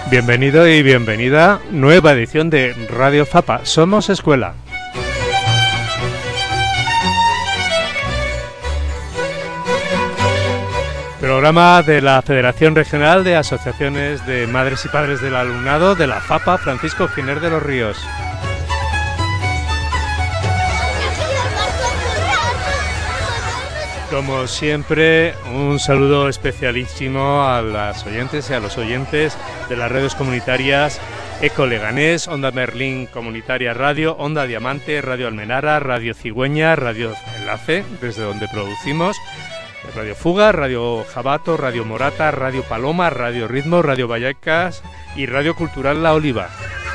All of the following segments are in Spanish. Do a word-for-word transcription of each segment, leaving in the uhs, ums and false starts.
Bienvenido y bienvenida, nueva edición de Radio Fapa, Somos Escuela. Programa de la Federación Regional de Asociaciones de Madres y Padres del Alumnado de la Fapa Francisco Giner de los Ríos. Como siempre, un saludo especialísimo a las oyentes y a los oyentes de las redes comunitarias Eco Leganés, Onda Merlín Comunitaria Radio, Onda Diamante, Radio Almenara, Radio Cigüeña, Radio Enlace, desde donde producimos, Radio Fuga, Radio Jabato, Radio Morata, Radio Paloma, Radio Ritmo, Radio Vallecas y Radio Cultural La Oliva.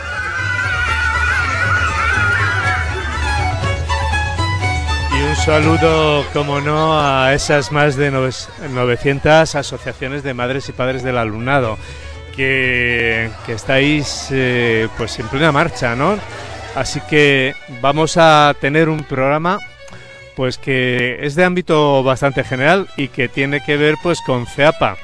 Un saludo, como no, a esas más de novecientas asociaciones de madres y padres del alumnado que, que estáis eh, pues en plena marcha, ¿no? Así que vamos a tener un programa pues que es de ámbito bastante general y que tiene que ver pues con CEAPA.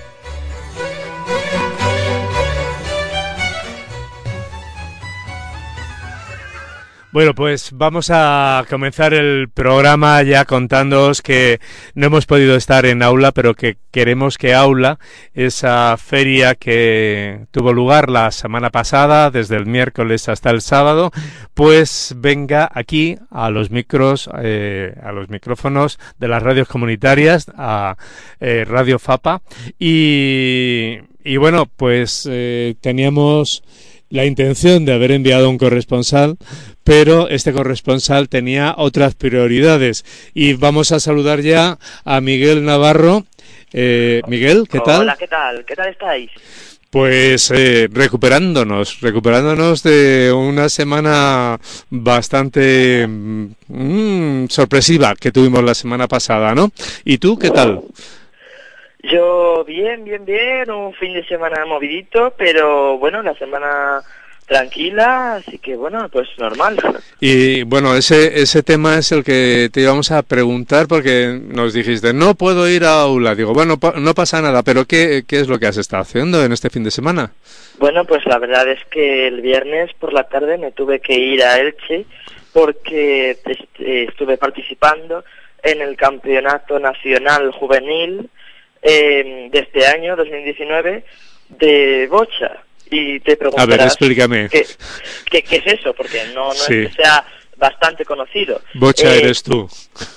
Bueno, pues vamos a comenzar el programa ya contándoos que no hemos podido estar en aula, pero que queremos que aula, esa feria que tuvo lugar la semana pasada, desde el miércoles hasta el sábado, pues venga aquí a los micros, eh, a los micrófonos de las radios comunitarias, a eh, Radio Fapa, y, y bueno, pues eh, teníamos la intención de haber enviado un corresponsal, pero este corresponsal tenía otras prioridades. Y vamos a saludar ya a Miguel Navarro. Eh, Miguel, ¿qué tal? Hola, ¿qué tal? ¿Qué tal estáis? Pues eh, recuperándonos, recuperándonos de una semana bastante mm, sorpresiva que tuvimos la semana pasada, ¿no? ¿Y tú, qué tal? Yo bien, bien, bien, un fin de semana movidito, pero bueno, la semana tranquila, así que bueno, pues normal. Y bueno, ese ese tema es el que te íbamos a preguntar porque nos dijiste, no puedo ir a aula. Digo, bueno, no pasa nada, pero ¿qué, qué es lo que has estado haciendo en este fin de semana? Bueno, pues la verdad es que el viernes por la tarde me tuve que ir a Elche porque estuve participando en el Campeonato Nacional Juvenil Eh, de este año, dos mil diecinueve, de bocha. Y te preguntarás... A ver, explícame. ¿Qué, qué, qué es eso? Porque no, no sí. es que sea bastante conocido. Bocha eh, eres tú.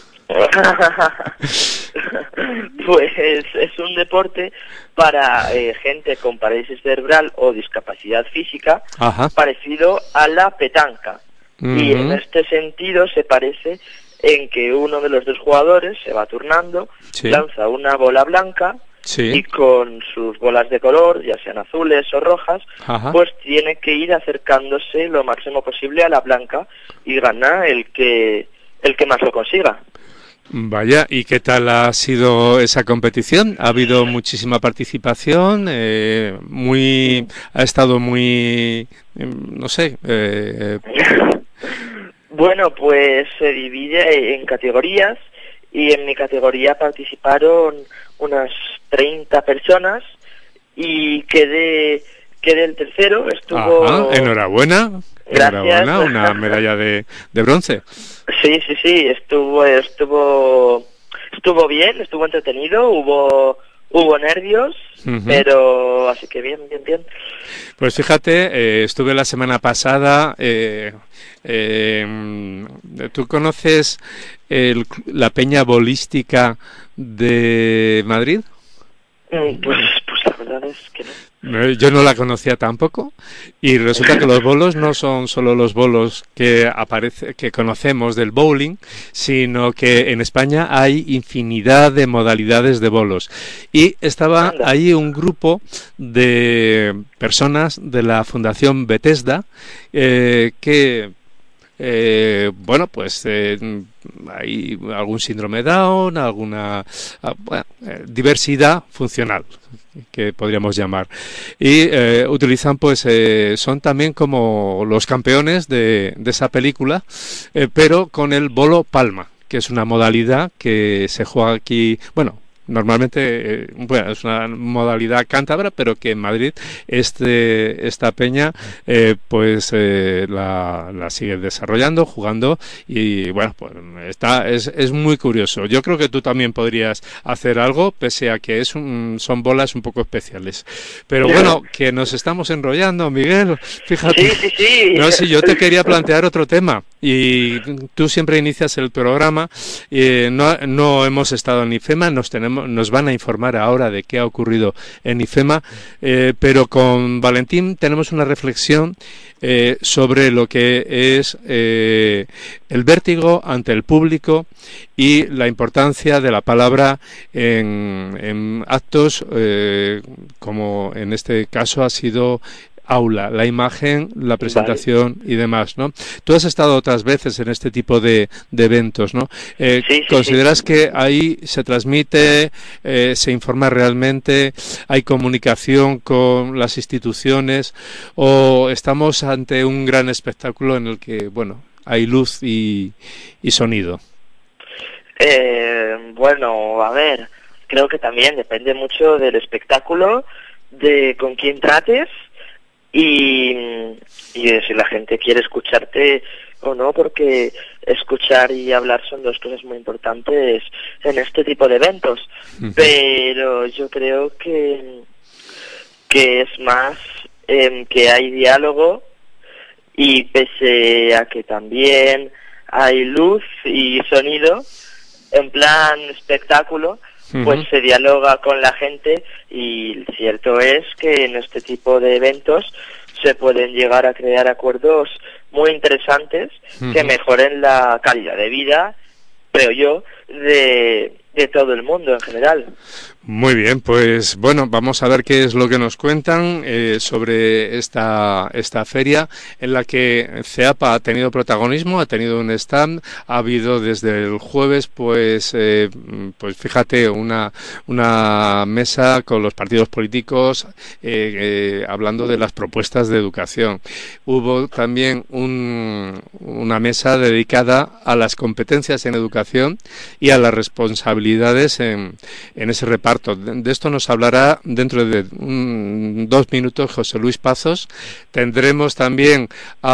Pues es un deporte para eh, gente con parálisis cerebral o discapacidad física. Ajá. Parecido a la petanca. Uh-huh. Y en este sentido se parece en que uno de los dos jugadores se va turnando, sí. lanza una bola blanca sí. y con sus bolas de color, ya sean azules o rojas, Ajá. pues tiene que ir acercándose lo máximo posible a la blanca y gana el que el que más lo consiga. Vaya, ¿y qué tal ha sido esa competición? ¿Ha habido muchísima participación? Eh, muy, ha estado muy, no sé... Eh, Bueno, pues se divide en categorías y en mi categoría participaron unas treinta personas y quedé, quedé el tercero. Estuvo... Ajá, enhorabuena. Gracias. Enhorabuena, una medalla de, de bronce. Sí, sí, sí, estuvo, estuvo, estuvo bien, estuvo entretenido, hubo... Hubo nervios, uh-huh. pero así que bien, bien, bien. Pues fíjate, eh, estuve la semana pasada, eh, eh, ¿tú conoces el, la Peña Bolística de Madrid? Mm, pues, pues la verdad es que no. Yo no la conocía tampoco y resulta que los bolos no son solo los bolos que aparece, que conocemos del bowling, sino que en España hay infinidad de modalidades de bolos y estaba ahí un grupo de personas de la Fundación Bethesda eh, que Eh, bueno, pues eh, hay algún síndrome Down, alguna bueno, eh, diversidad funcional que podríamos llamar y eh, utilizan pues eh, son también como los campeones de, de esa película eh, pero con el bolo palma, que es una modalidad que se juega aquí, bueno, normalmente, eh, bueno, es una modalidad cántabra, pero que en Madrid este esta peña eh, pues eh, la, la sigue desarrollando, jugando, y bueno, pues está es, es muy curioso. Yo creo que tú también podrías hacer algo, pese a que es un, son bolas un poco especiales. Pero bueno, que nos estamos enrollando, Miguel, fíjate. Sí, sí, sí. No, sí, yo te quería plantear otro tema, y tú siempre inicias el programa, y no, no hemos estado en IFEMA, nos tenemos, nos van a informar ahora de qué ha ocurrido en IFEMA, eh, pero con Valentín tenemos una reflexión eh, sobre lo que es eh, el vértigo ante el público y la importancia de la palabra en, en actos eh, como en este caso ha sido Aula, la imagen, la presentación vale. y demás, ¿no? Tú has estado otras veces en este tipo de, de eventos, ¿no? Eh, sí, sí, ¿Consideras sí. que ahí se transmite, eh, se informa realmente, hay comunicación con las instituciones, o estamos ante un gran espectáculo en el que, bueno, hay luz y, y sonido? Eh, bueno, a ver, creo que también depende mucho del espectáculo, de con quién trates, y, y de si la gente quiere escucharte o no, porque escuchar y hablar son dos cosas muy importantes en este tipo de eventos. Uh-huh. Pero yo creo que, que es más eh, que hay diálogo, y pese a que también hay luz y sonido, en plan espectáculo, uh-huh. pues se dialoga con la gente, y cierto es que en este tipo de eventos se pueden llegar a crear acuerdos muy interesantes uh-huh. que mejoren la calidad de vida, creo yo, de, de todo el mundo en general. Muy bien, pues bueno, vamos a ver qué es lo que nos cuentan eh, sobre esta esta feria en la que CEAPA ha tenido protagonismo, ha tenido un stand, ha habido desde el jueves, pues eh, pues fíjate, una una mesa con los partidos políticos eh, eh, hablando de las propuestas de educación. Hubo también un, una mesa dedicada a las competencias en educación y a las responsabilidades en, en ese reparto. De esto nos hablará dentro de un, dos minutos José Luis Pazos. Tendremos también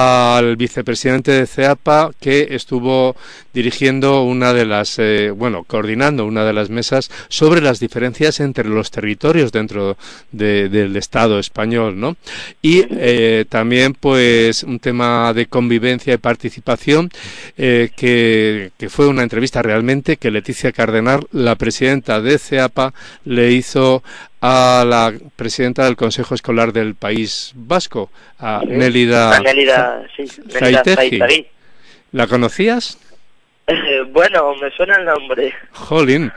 al vicepresidente de CEAPA, que estuvo dirigiendo una de las, eh, bueno, coordinando una de las mesas sobre las diferencias entre los territorios dentro de, del Estado español, ¿no? Y eh, también, pues, un tema de convivencia y participación, eh, que, que fue una entrevista realmente que Leticia Cardenal, la presidenta de CEAPA, le hizo a la presidenta del Consejo Escolar del País Vasco, a sí. Nélida, a Nélida, sí, Nélida Zaitagui. ¿La conocías? Eh, bueno, me suena el nombre. Jolín.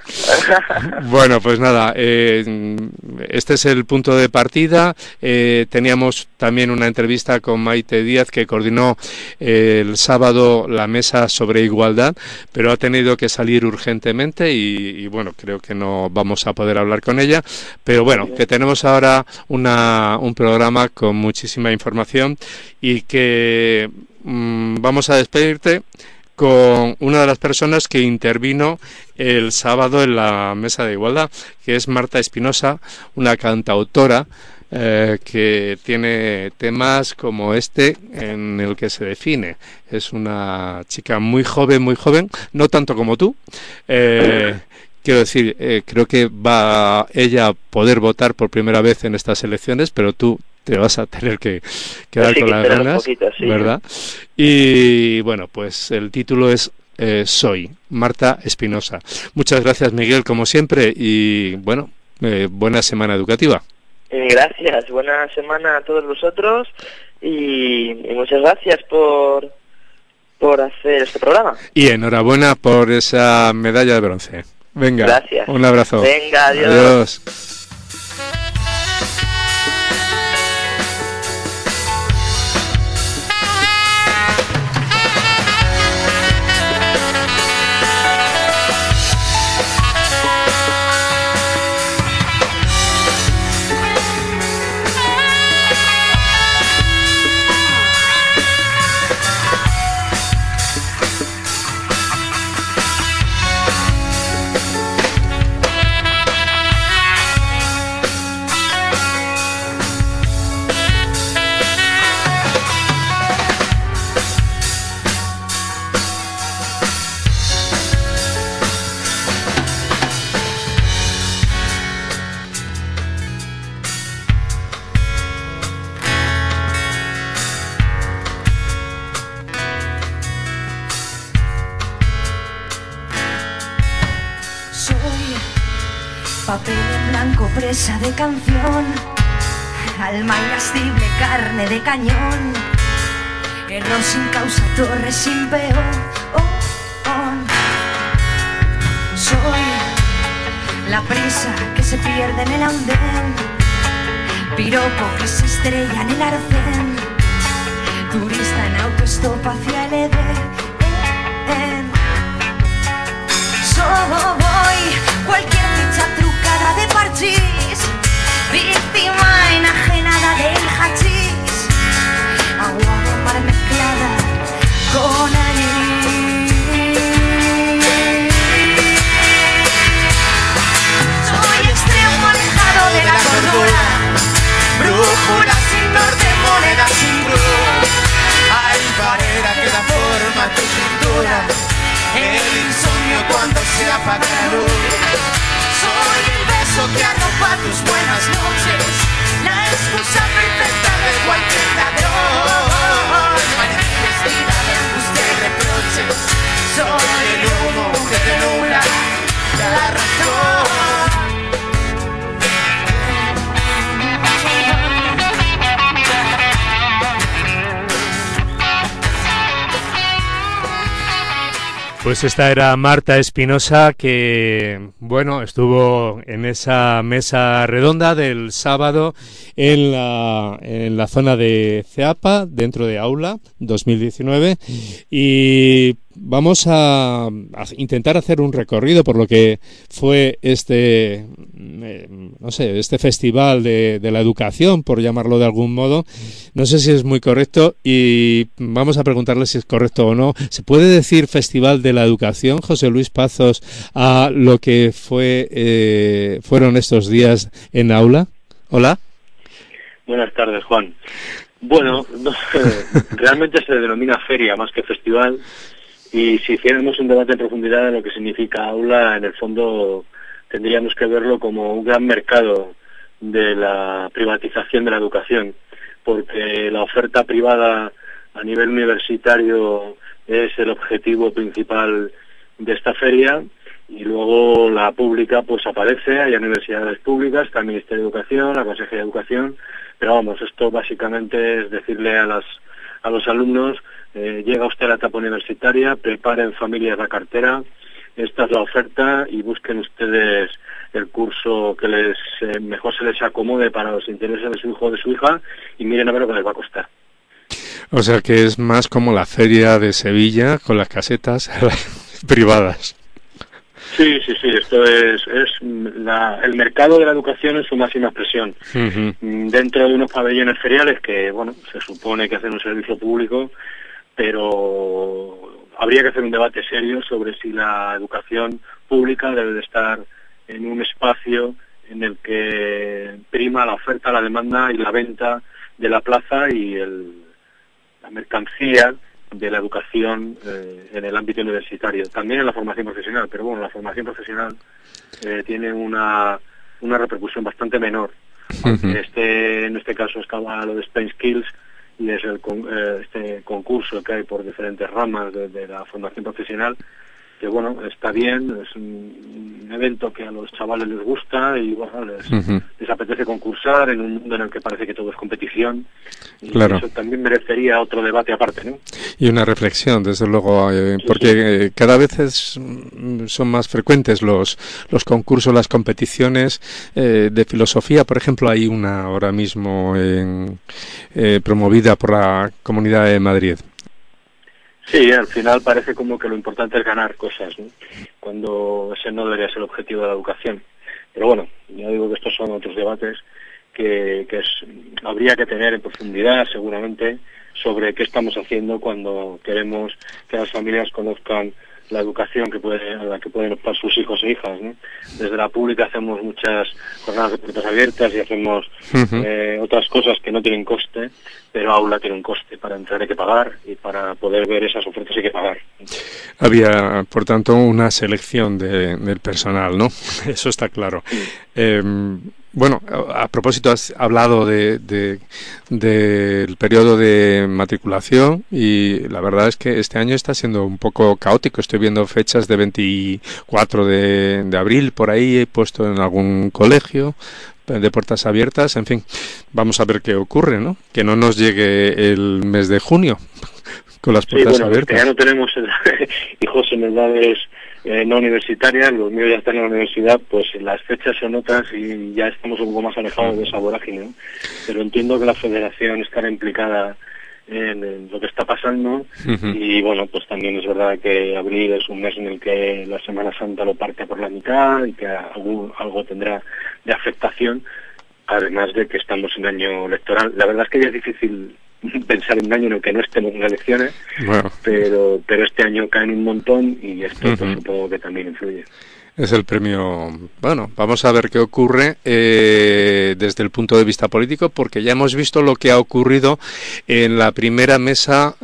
Bueno, pues nada, eh, este es el punto de partida. Eh, teníamos también una entrevista con Maite Díaz, que coordinó eh, el sábado la mesa sobre igualdad, pero ha tenido que salir urgentemente y, y bueno, creo que no vamos a poder hablar con ella. Pero bueno, que tenemos ahora una, un programa con muchísima información, y que mmm, vamos a despedirte con una de las personas que intervino el sábado en la mesa de igualdad, que es Marta Espinosa, una cantautora eh, que tiene temas como este en el que se define. Es una chica muy joven, muy joven, no tanto como tú. Eh, quiero decir, eh, creo que va ella a poder votar por primera vez en estas elecciones, pero tú te vas a tener que quedar sí, con las ganas, poquito, sí. ¿verdad? Y bueno, pues el título es eh, Soy, Marta Espinosa. Muchas gracias, Miguel, como siempre, y bueno, eh, buena semana educativa. Gracias, buena semana a todos vosotros, y, y muchas gracias por, por hacer este programa. Y enhorabuena por esa medalla de bronce. Venga, gracias. Un abrazo. Venga, adiós. Adiós. papel en blanco, presa de canción, alma irascible, carne de cañón, error sin causa, torre sin peón. Oh, oh. Soy la prisa que se pierde en el andén, piropo que se estrella en el arcén, turista en autostop hacia el Edén. Soy cualquier ficha trucada de parchís, víctima enajenada del hachís, agua de mar mezclada con anís. Soy extremo alejado de la cordura, brújula sin norte, moneda sin cruz, alfarera que da forma a tu cintura, el insomnio cuando se apaga la luz. Soy el beso que arropa tus buenas noches, la excusa perfecta de cualquier ladrón, parecer vestida de angustia y reproches. Soy el humo que te nubla la razón. Pues esta era Marta Espinosa, que, bueno, estuvo en esa mesa redonda del sábado en la, en la zona de CEAPA, dentro de Aula dos mil diecinueve, y vamos a, a intentar hacer un recorrido por lo que fue este, eh, no sé, este festival de, de la educación, por llamarlo de algún modo. No sé si es muy correcto y vamos a preguntarle si es correcto o no. ¿Se puede decir Festival de la Educación, José Luis Pazos, a lo que fue eh, fueron estos días en Aula? Hola. Buenas tardes, Juan. Bueno, no sé, realmente se denomina feria más que festival, y si hiciéramos un debate en profundidad de lo que significa Aula, en el fondo tendríamos que verlo como un gran mercado de la privatización de la educación, porque la oferta privada a nivel universitario es el objetivo principal de esta feria, y luego la pública pues aparece, hay universidades públicas, está el Ministerio de Educación, la Consejería de Educación, pero vamos, esto básicamente es decirle a las a los alumnos, eh, llega usted a la etapa universitaria, preparen familias la cartera, esta es la oferta y busquen ustedes el curso que les eh, mejor se les acomode para los intereses de su hijo o de su hija, y miren a ver lo que les va a costar. O sea que es más como la feria de Sevilla con las casetas privadas. Sí, sí, sí, esto es, es la, el mercado de la educación en su máxima expresión. Uh-huh. Dentro de unos pabellones feriales que, bueno, se supone que hacen un servicio público, pero habría que hacer un debate serio sobre si la educación pública debe de estar en un espacio en el que prima la oferta, la demanda y la venta de la plaza y el, la mercancía de la educación eh, en el ámbito universitario, también en la formación profesional, pero bueno, la formación profesional eh, tiene una, una repercusión bastante menor. Uh-huh. Este, en este caso estaba lo de Spain Skills y es el, eh, este concurso que hay por diferentes ramas de, de la formación profesional, que bueno, está bien, es un, un evento que a los chavales les gusta y bueno, les, uh-huh. les apetece concursar en un mundo en el que parece que todo es competición, y claro, eso también merecería otro debate aparte, ¿no? Y una reflexión, desde luego, eh, sí, porque sí. Eh, cada vez es, son más frecuentes los, los concursos, las competiciones eh, de filosofía. Por ejemplo, hay una ahora mismo en, eh, promovida por la Comunidad de Madrid. Sí, al final parece como que lo importante es ganar cosas, ¿no? Cuando ese no debería ser el objetivo de la educación. Pero bueno, ya digo que estos son otros debates que, que es, habría que tener en profundidad seguramente sobre qué estamos haciendo cuando queremos que las familias conozcan la educación que puede, a la que pueden optar sus hijos e hijas, ¿no? Desde la pública hacemos muchas jornadas de puertas abiertas y hacemos uh-huh. eh, otras cosas que no tienen coste, pero Aula tiene un coste. Para entrar hay que pagar y para poder ver esas ofertas hay que pagar. Había, por tanto, una selección de, del personal, ¿no? Eso está claro. Sí. Eh, Bueno, a propósito, has hablado de, de, de del periodo de matriculación y la verdad es que este año está siendo un poco caótico. Estoy viendo fechas de veinticuatro de, de abril, por ahí he puesto en algún colegio de puertas abiertas. En fin, vamos a ver qué ocurre, ¿no? Que no nos llegue el mes de junio con las puertas sí, bueno, abiertas. Que ya no tenemos hijos en edades Eh, no universitarias, los míos ya están en la universidad, pues las fechas son otras y ya estamos un poco más alejados de esa vorágine, ¿no? Pero entiendo que la federación estará implicada en, en lo que está pasando. Uh-huh. Y bueno, pues también es verdad que abril es un mes en el que la Semana Santa lo parte por la mitad y que algo, algo tendrá de afectación, además de que estamos en año electoral. La verdad es que ya es difícil pensar en un año en el que no estemos en elecciones, bueno. pero pero este año caen un montón y esto uh-huh. pues, supongo que también influye. Es el premio. Bueno, vamos a ver qué ocurre eh, desde el punto de vista político, porque ya hemos visto lo que ha ocurrido en la primera mesa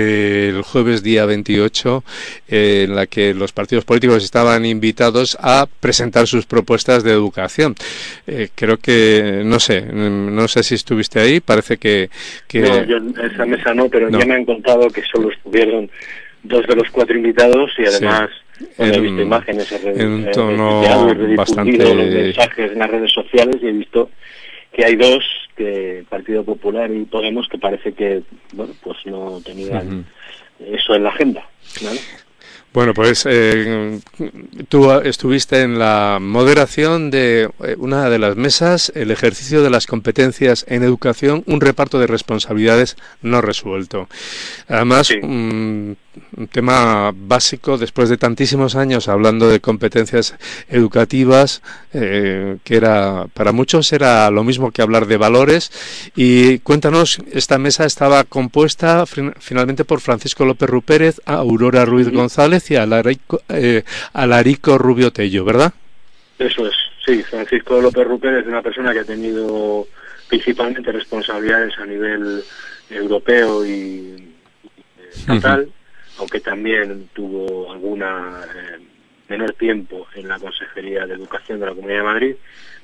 del jueves día veintiocho, eh, en la que los partidos políticos estaban invitados a presentar sus propuestas de educación. Eh, creo que, no sé, no sé si estuviste ahí, parece que... que... No, yo en esa mesa no, pero no. Ya me han contado que solo estuvieron dos de los cuatro invitados y además... Sí. Bueno, he visto imágenes en un tono eh, bastante los mensajes en las redes sociales y he visto que hay dos, que Partido Popular y Podemos, que parece que bueno pues no tenían uh-huh. eso en la agenda, ¿vale? Bueno, pues eh, tú estuviste en la moderación de una de las mesas, el ejercicio de las competencias en educación, un reparto de responsabilidades no resuelto. Además, sí. un, un tema básico, después de tantísimos años hablando de competencias educativas, eh, que era para muchos era lo mismo que hablar de valores. Y cuéntanos, esta mesa estaba compuesta fin, finalmente por Francisco López Rupérez, Aurora Ruiz sí. González y Alarico, eh, Alarico Rubio Tello, ¿verdad? Eso es, sí. Francisco López Rupérez es una persona que ha tenido principalmente responsabilidades a nivel europeo y estatal, uh-huh. aunque también tuvo alguna eh, menor tiempo en la Consejería de Educación de la Comunidad de Madrid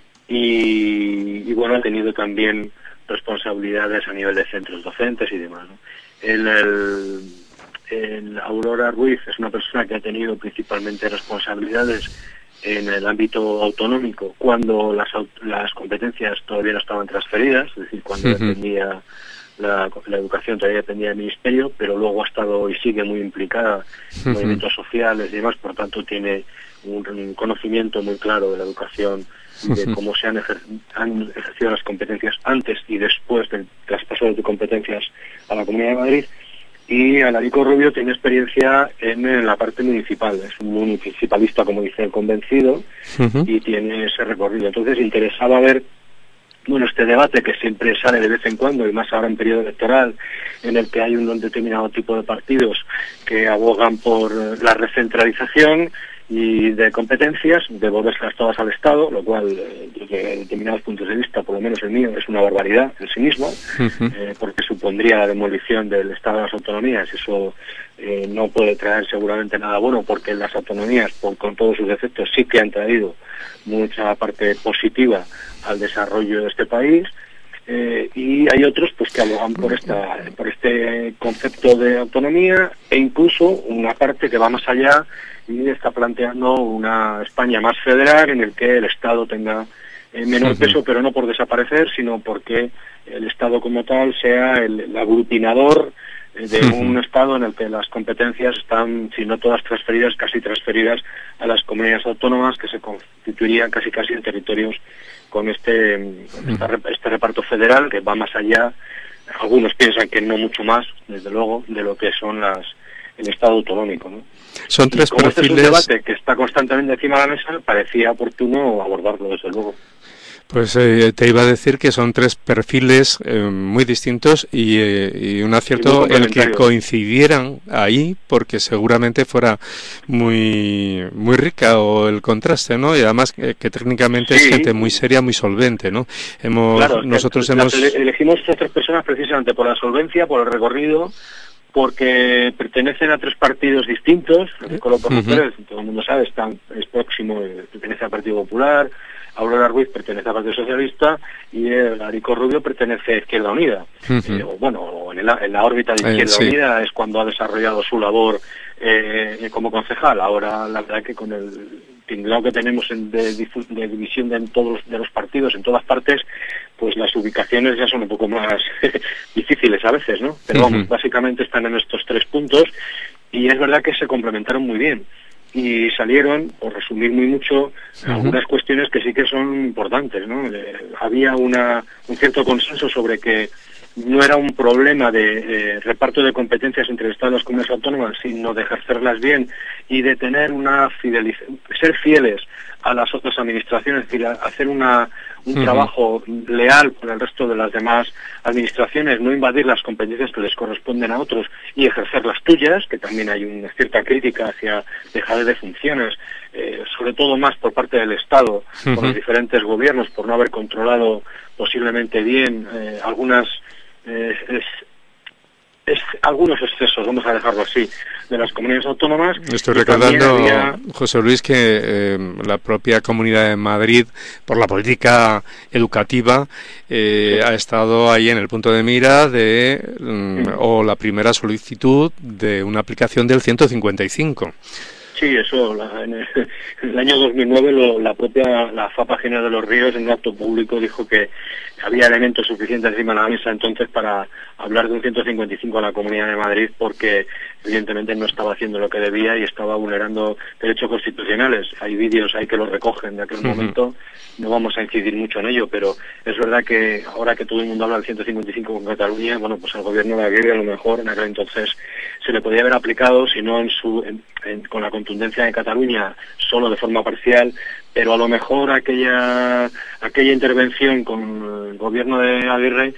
y, y bueno, ha tenido también responsabilidades a nivel de centros docentes y demás, ¿no? En el El Aurora Ruiz es una persona que ha tenido principalmente responsabilidades en el ámbito autonómico cuando las, las competencias todavía no estaban transferidas, es decir, cuando uh-huh. dependía la, la educación todavía dependía del Ministerio, pero luego ha estado y sigue muy implicada en uh-huh. movimientos sociales y demás, por tanto tiene un, un conocimiento muy claro de la educación, de uh-huh. cómo se han, ejer, han ejercido las competencias antes y después del traspaso de competencias a la Comunidad de Madrid. Y Alarico Rubio tiene experiencia en, en la parte municipal, es un municipalista, como dice el convencido, uh-huh. y tiene ese recorrido. Entonces interesaba ver, bueno, este debate que siempre sale de vez en cuando, y más ahora en periodo electoral, en el que hay un determinado tipo de partidos que abogan por la recentralización y de competencias, devolverlas todas al Estado, lo cual, eh, desde determinados puntos de vista, por lo menos el mío, es una barbaridad en sí mismo, uh-huh. eh, porque supondría la demolición del Estado de las autonomías. Eso eh, no puede traer seguramente nada bueno, porque las autonomías, por, con todos sus defectos, sí que han traído mucha parte positiva al desarrollo de este país. Eh, y hay otros pues que abogan por esta por este concepto de autonomía e incluso una parte que va más allá y está planteando una España más federal en el que el Estado tenga eh, menor uh-huh. peso, pero no por desaparecer, sino porque el Estado como tal sea el, el aglutinador eh, de uh-huh. un Estado en el que las competencias están, si no todas transferidas, casi transferidas a las comunidades autónomas, que se constituirían casi casi en territorios con este, uh-huh. esta, este reparto federal que va más allá. Algunos piensan que no mucho más, desde luego, de lo que son las el Estado autonómico, ¿no? Son tres como perfiles... Este es un debate que está constantemente encima de la mesa, parecía oportuno abordarlo, desde luego. Pues eh, te iba a decir que son tres perfiles eh, muy distintos y, eh, y un acierto el que coincidieran ahí, porque seguramente fuera muy muy rica o el contraste, ¿no? Y además eh, que técnicamente sí. es gente muy seria, muy solvente, ¿no? Hemos claro, nosotros que, hemos elegimos estas tres personas precisamente por la solvencia, por el recorrido, porque pertenecen a tres partidos distintos. Nicolás uh-huh. Pérez, todo el mundo sabe, está, es próximo, pertenece al Partido Popular. Aurora Ruiz pertenece al Partido Socialista y el Arico Rubio pertenece a Izquierda Unida. Uh-huh. eh, o, bueno, en, el, en la órbita de Izquierda eh, sí. Unida es cuando ha desarrollado su labor eh, como concejal. Ahora, la verdad que con el tinglado que tenemos en, de, de división de, en todos de los partidos, en todas partes, pues las ubicaciones ya son un poco más difíciles a veces, ¿no? Pero vamos, uh-huh. básicamente están en estos tres puntos y es verdad que se complementaron muy bien. Y salieron, por resumir muy mucho, uh-huh. algunas cuestiones que sí que son importantes, ¿no? Eh, había una, un cierto consenso sobre que no era un problema de eh, reparto de competencias entre el Estado y las comunidades autónomas, sino de ejercerlas bien y de tener una fidelización, ser fieles a las otras administraciones, es decir, hacer una, un uh-huh. trabajo leal con el resto de las demás administraciones, no invadir las competencias que les corresponden a otros y ejercer las tuyas, que también hay una cierta crítica hacia dejar de funciones, eh, sobre todo más por parte del Estado, uh-huh. por los diferentes gobiernos, por no haber controlado posiblemente bien eh, algunas eh, es, es, algunos excesos, vamos a dejarlo así, de las comunidades autónomas. Estoy recordando, había... José Luis, que eh, la propia Comunidad de Madrid, por la política educativa, eh, sí. ha estado ahí en el punto de mira de, mm, sí. o la primera solicitud de una aplicación del ciento cincuenta y cinco. Sí, eso, la, en, el, en el año dos mil nueve lo, la propia la F A P A General de los Ríos en un acto público dijo que había elementos suficientes encima de la mesa entonces para hablar de un ciento cincuenta y cinco a la Comunidad de Madrid porque evidentemente no estaba haciendo lo que debía y estaba vulnerando derechos constitucionales. Hay vídeos ahí que lo recogen de aquel uh-huh. momento, no vamos a incidir mucho en ello, pero es verdad que ahora que todo el mundo habla del ciento cincuenta y cinco con Cataluña, bueno, pues al gobierno de Aguirre a lo mejor en aquel entonces se le podía haber aplicado, si no en su, en, en, con la contundencia de Cataluña, solo de forma parcial, pero a lo mejor aquella aquella intervención con el gobierno de Aguirre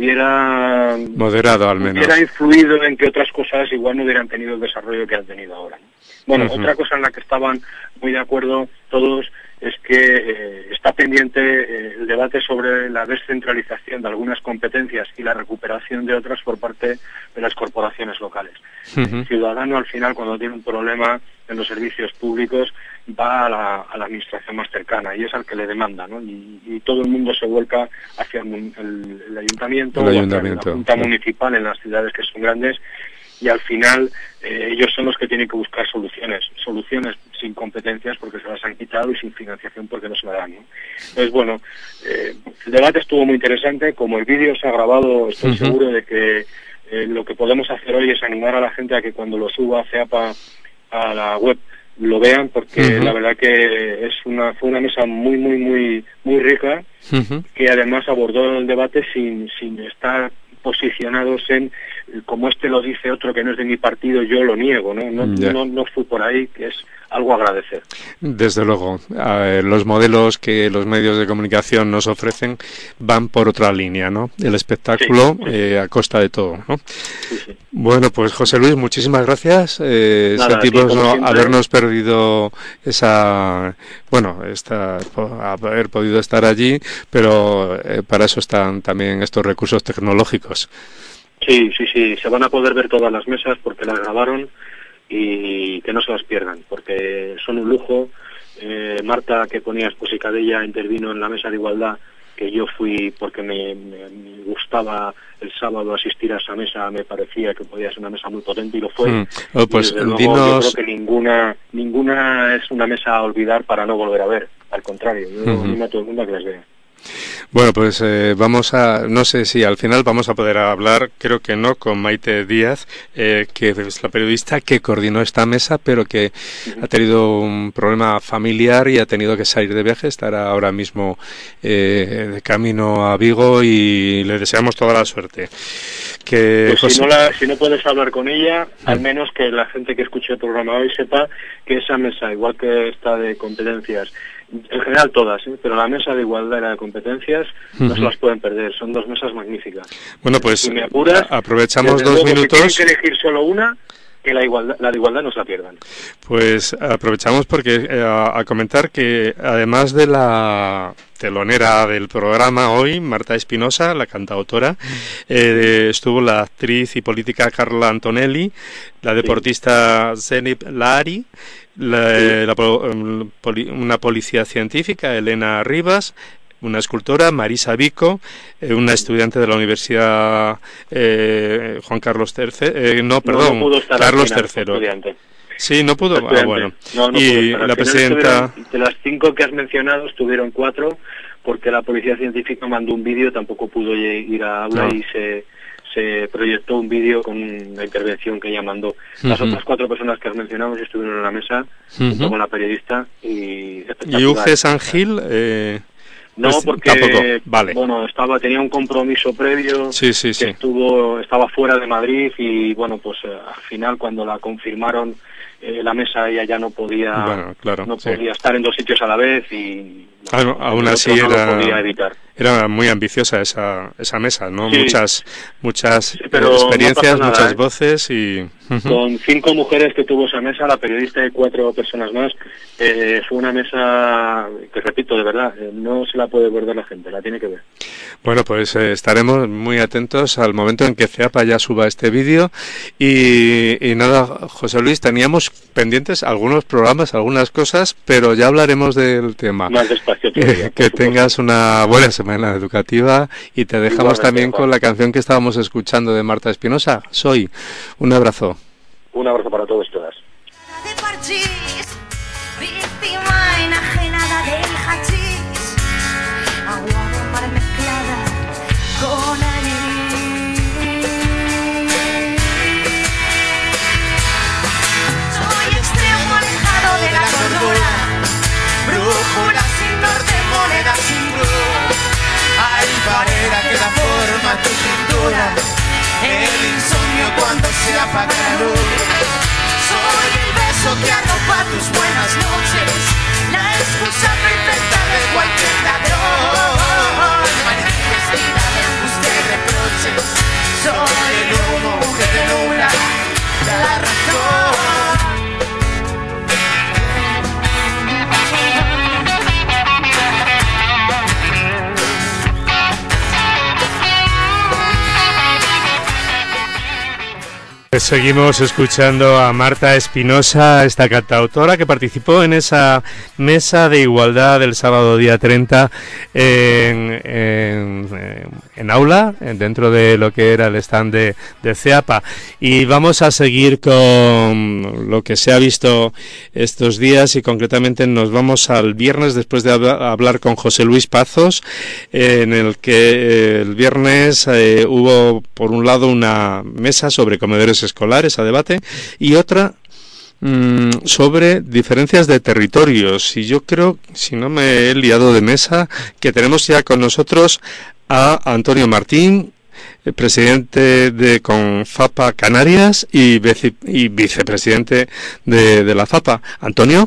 hubiera moderado al menos, hubiera influido en que otras cosas igual no hubieran tenido el desarrollo que han tenido ahora. Bueno, uh-huh. otra cosa en la que estaban muy de acuerdo todos es que eh, está pendiente eh, el debate sobre la descentralización de algunas competencias y la recuperación de otras por parte de las corporaciones locales. Uh-huh. El ciudadano al final cuando tiene un problema en los servicios públicos va a la, a la administración más cercana y es al que le demanda, ¿no? Y, y todo el mundo se vuelca hacia el, el, el ayuntamiento, el o ayuntamiento hacia la Junta uh-huh. municipal en las ciudades que son grandes y al final eh, ellos son los que tienen que buscar soluciones, soluciones sin competencias porque se las han quitado y sin financiación porque no se la dan, ¿no? Entonces, bueno, eh, el debate estuvo muy interesante, como el vídeo se ha grabado, estoy uh-huh. seguro de que eh, lo que podemos hacer hoy es animar a la gente a que cuando lo suba a CEAPA a la web lo vean porque uh-huh. la verdad que es una fue una mesa muy muy muy muy rica uh-huh. que además abordó el debate sin sin estar posicionados en como este lo dice otro que no es de mi partido, yo lo niego, ¿no? No, yeah. no, no fui por ahí, que es algo a agradecer. Desde luego, eh, los modelos que los medios de comunicación nos ofrecen van por otra línea, ¿no? El espectáculo sí, sí. Eh, a costa de todo, ¿no? Sí, sí. Bueno, pues José Luis, muchísimas gracias. Eh, Nada, sentimos no, habernos perdido esa, bueno, esta, haber podido estar allí, pero eh, para eso están también estos recursos tecnológicos. Sí, sí, sí, se van a poder ver todas las mesas porque las grabaron y que no se las pierdan, porque son un lujo. Eh, Marta, que ponía Esposicadella, intervino en la mesa de igualdad, que yo fui porque me, me, me gustaba el sábado asistir a esa mesa, me parecía que podía ser una mesa muy potente y lo fue. Mm. Oh, pues y desde luego, dinos... yo creo que ninguna ninguna es una mesa a olvidar para no volver a ver, al contrario, yo uh-huh. animo a todo el mundo a que las vea. Bueno, pues eh, vamos a, no sé si al final vamos a poder hablar, creo que no, con Maite Díaz, eh, que es la periodista que coordinó esta mesa, pero que uh-huh. ha tenido un problema familiar y ha tenido que salir de viaje, estará ahora mismo eh, de camino a Vigo y le deseamos toda la suerte. Que pues José... si, no la, si no puedes hablar con ella, uh-huh. al menos que la gente que escuche el programa hoy sepa que esa mesa, igual que esta de competencias, en general todas, ¿eh? Pero la mesa de igualdad y la de competencias uh-huh. no se las pueden perder, son dos mesas magníficas. Bueno, pues si me apuras, aprovechamos dos luego, minutos. Si tienen que elegir solo una, que la igualdad, la de igualdad no se la pierdan. Pues aprovechamos porque eh, a, a comentar que además de la telonera del programa hoy, Marta Espinosa, la cantautora, eh, estuvo la actriz y política Carla Antonelli, la deportista Zenib Lahari, la, sí. la, poli, una policía científica, Elena Rivas, una escultora, Marisa Vico, eh, una estudiante de la Universidad eh, Juan Carlos tercero, eh, no, perdón, no, no Carlos tercero. Sí, no pudo, ah, bueno. No, no y pudo la presidenta... De las cinco que has mencionado estuvieron cuatro, porque la policía científica mandó un vídeo, tampoco pudo ir a aula no. y se... se proyectó un vídeo con la intervención que ella mandó. Las uh-huh. otras cuatro personas que has mencionado estuvieron en la mesa, uh-huh. junto con la periodista, y... ¿Y Uge Sangil? Eh... No, pues, porque vale. bueno, estaba tenía un compromiso previo, sí, sí, que sí. estuvo estaba fuera de Madrid y bueno, pues eh, al final cuando la confirmaron eh, la mesa ella ya no podía bueno, claro, no sí. podía estar en dos sitios a la vez y bueno, no, aún así no era lo podía evitar. Era muy ambiciosa esa esa mesa, ¿no? Sí. Muchas muchas sí, pero experiencias, no nada, muchas ¿eh? voces y uh-huh. Con cinco mujeres que tuvo esa mesa, la periodista y cuatro personas más, eh, fue una mesa que, repito, de verdad, eh, no se la puede perder la gente, la tiene que ver. Bueno, pues eh, estaremos muy atentos al momento en que CEAPA ya suba este vídeo y, y nada, José Luis, teníamos pendientes algunos programas, algunas cosas, pero ya hablaremos del tema. Más despacio todavía, que tengas una buena semana educativa y te dejamos Igualmente, también Juan. Con la canción que estábamos escuchando de Marta Espinosa, Soy. Un abrazo. Un abrazo para todos y todas. De parchís, víctima enajenada del hachís, agua de mar mezclada con anís. Soy extremo alejado de la cordura, brújula sin norte, moneda sin cruz, alfarera que da forma a tu cintura, el insomnio cuando se apaga la luz. Soy el beso que arropa tus buenas noches, la excusa perfecta de cualquier ladrón, manifestada de angustia y reproches. Soy el humo que te nubla la razón. Seguimos escuchando a Marta Espinosa, esta cantautora que participó en esa mesa de igualdad del sábado día treinta en, en, en aula, dentro de lo que era el stand de, de CEAPA. Y vamos a seguir con lo que se ha visto estos días y concretamente nos vamos al viernes después de hablar con José Luis Pazos, en el que el viernes eh, hubo por un lado una mesa sobre comedores escolares a debate y otra mmm, sobre diferencias de territorios, y yo creo, si no me he liado de mesa, que tenemos ya con nosotros a Antonio Martín, presidente de CONFAPA Canarias y, vice, y vicepresidente de, de la FAPA. Antonio.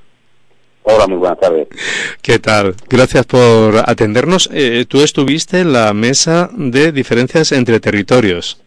Hola, muy buenas tardes. ¿Qué tal? Gracias por atendernos. Eh, tú estuviste en la mesa de diferencias entre territorios.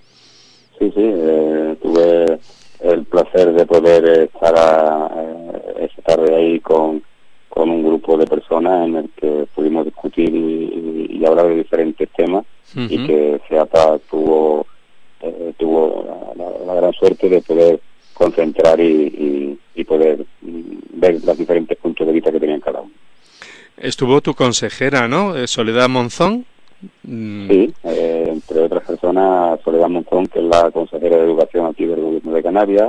Sí, sí, eh, tuve el placer de poder estar a, eh, esa tarde ahí con, con un grupo de personas en el que pudimos discutir y, y, y hablar de diferentes temas uh-huh. y que CEAPA tuvo eh, tuvo la, la, la gran suerte de poder concentrar y, y, y poder ver los diferentes puntos de vista que tenían cada uno. Estuvo tu consejera, ¿no? Soledad Monzón. Sí, eh, entre otras personas, Soledad Monzón, que es la consejera de Educación aquí del Gobierno de Canarias.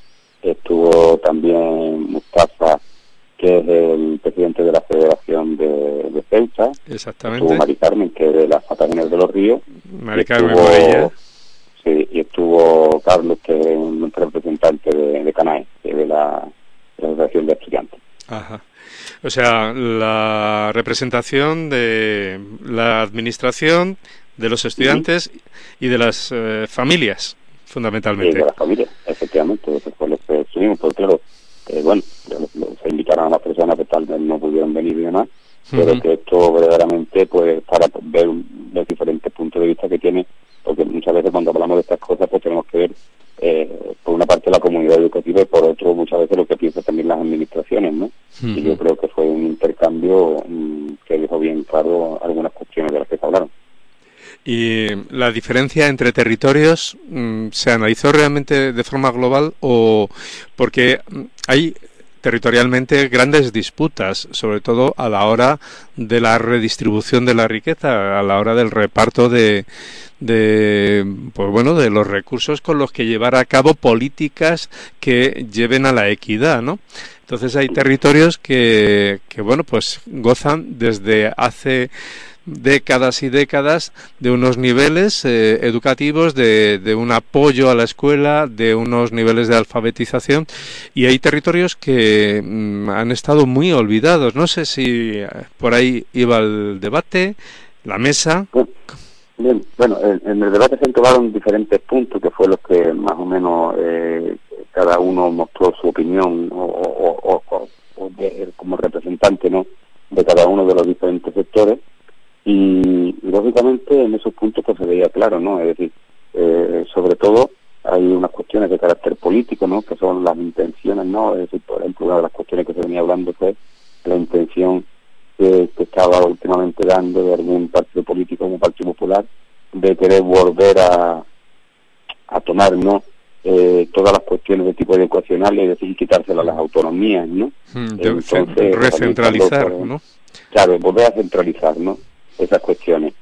Estuvo también Mustafa, que es el presidente de la Federación de, de Ceuta. Exactamente. Estuvo Mari Carmen, que es de las Patagones de los Ríos. Mari Carmen por ella. Sí, y estuvo Carlos, que es un representante de, de CANAE, que es de la, de la Asociación de Estudiantes. Ajá. O sea, la representación de la administración, de los estudiantes uh-huh. y de las eh, familias, fundamentalmente. Sí, de las familias, efectivamente, eso fue lo que estuvimos, porque claro, eh, bueno, se invitaron a las personas que tal vez no pudieron venir y demás, uh-huh. pero que esto verdaderamente, pues, para ver los diferentes puntos de vista que tiene, porque muchas veces cuando hablamos de estas cosas, pues tenemos que ver, eh, por una parte la comunidad educativa y por otro muchas veces lo que piensan también las administraciones, ¿no? Uh-huh. Y yo creo que fue un intercambio um, que dejó bien claro algunas cuestiones de las que se hablaron. ¿Y la diferencia entre territorios mmm, se analizó realmente de forma global o porque hay territorialmente grandes disputas, sobre todo a la hora de la redistribución de la riqueza, a la hora del reparto de, de pues bueno, de los recursos con los que llevar a cabo políticas que lleven a la equidad, ¿no? Entonces hay territorios que, que bueno, pues gozan desde hace décadas y décadas de unos niveles eh, educativos, de, de un apoyo a la escuela, de unos niveles de alfabetización, y hay territorios que mm, han estado muy olvidados. No sé si por ahí iba el debate, la mesa. Bien, bueno, en, en el debate se tomaron diferentes puntos, que fue los que más o menos eh, cada uno mostró su opinión o, o, o, o de, como representante, ¿no?, de cada uno de los diferentes sectores. Y, y lógicamente en esos puntos pues se veía claro, ¿no? Es decir, eh, sobre todo hay unas cuestiones de carácter político, ¿no?, que son las intenciones, ¿no? Es decir, por ejemplo, una de las cuestiones que se venía hablando fue la intención que, que estaba últimamente dando de algún partido político como Partido Popular de querer volver a, a tomar, ¿no?, eh, todas las cuestiones de tipo educacional, es decir, quitárselas a las autonomías, ¿no? De Entonces, recentralizar, por, ¿no? Claro, volver a centralizar, ¿no?, esas cuestiones.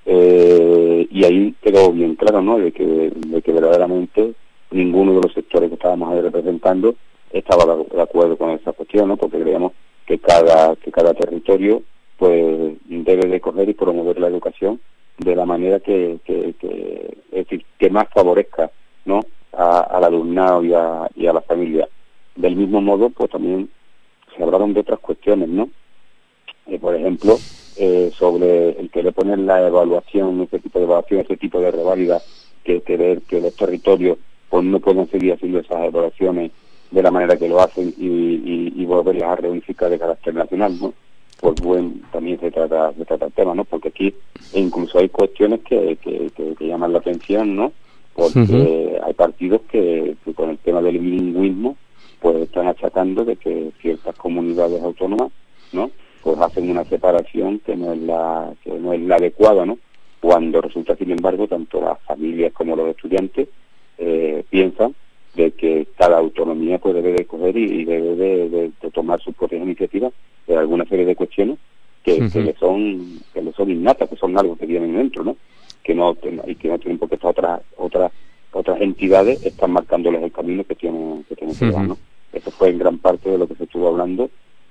Eh, y ahí quedó bien claro, ¿no?, de que, de que verdaderamente ninguno de los sectores que estábamos ahí representando estaba de acuerdo con esa cuestión, ¿no?, porque creíamos que cada, que cada territorio pues debe de coger y promover la educación de la manera que, que, que es decir, que más favorezca, ¿no?, a, al alumnado y a, y a la familia. Del mismo modo, pues también se hablaron de otras cuestiones, ¿no? Eh, por ejemplo, eh, sobre el querer poner la evaluación, este tipo de evaluación, este tipo de reválida, que querer que los territorios pues no pueden seguir haciendo esas evaluaciones de la manera que lo hacen y, y, y volverlas a reunificar de carácter nacional, ¿no? Pues bueno, también se trata, se trata el tema, ¿no? Porque aquí incluso hay cuestiones que, que, que, que llaman la atención, ¿no? Porque uh-huh. hay partidos que, que con el tema del bilingüismo pues están achacando de que ciertas comunidades autónomas, ¿no?, pues hacen una separación que no es la que no es la adecuada, ¿no?, cuando resulta, sin embargo, tanto las familias como los estudiantes eh, piensan de que cada autonomía pues debe de coger y, y debe de, de, de tomar sus propias iniciativas de alguna serie de cuestiones que, uh-huh. que le son que le son innatas, que son algo que vienen dentro, ¿no?, que no y que no tienen porque estas otras otras otras entidades están marcándoles el camino que tienen que tienen que uh-huh. llevar, ¿no? Eso fue en gran parte de lo que se estuvo hablando.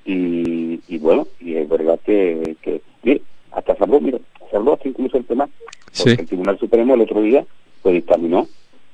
Y, y bueno, y es verdad que, que mire, hasta se habló, mira, se habló hasta incluso el tema, porque sí. el Tribunal Supremo el otro día pues dictaminó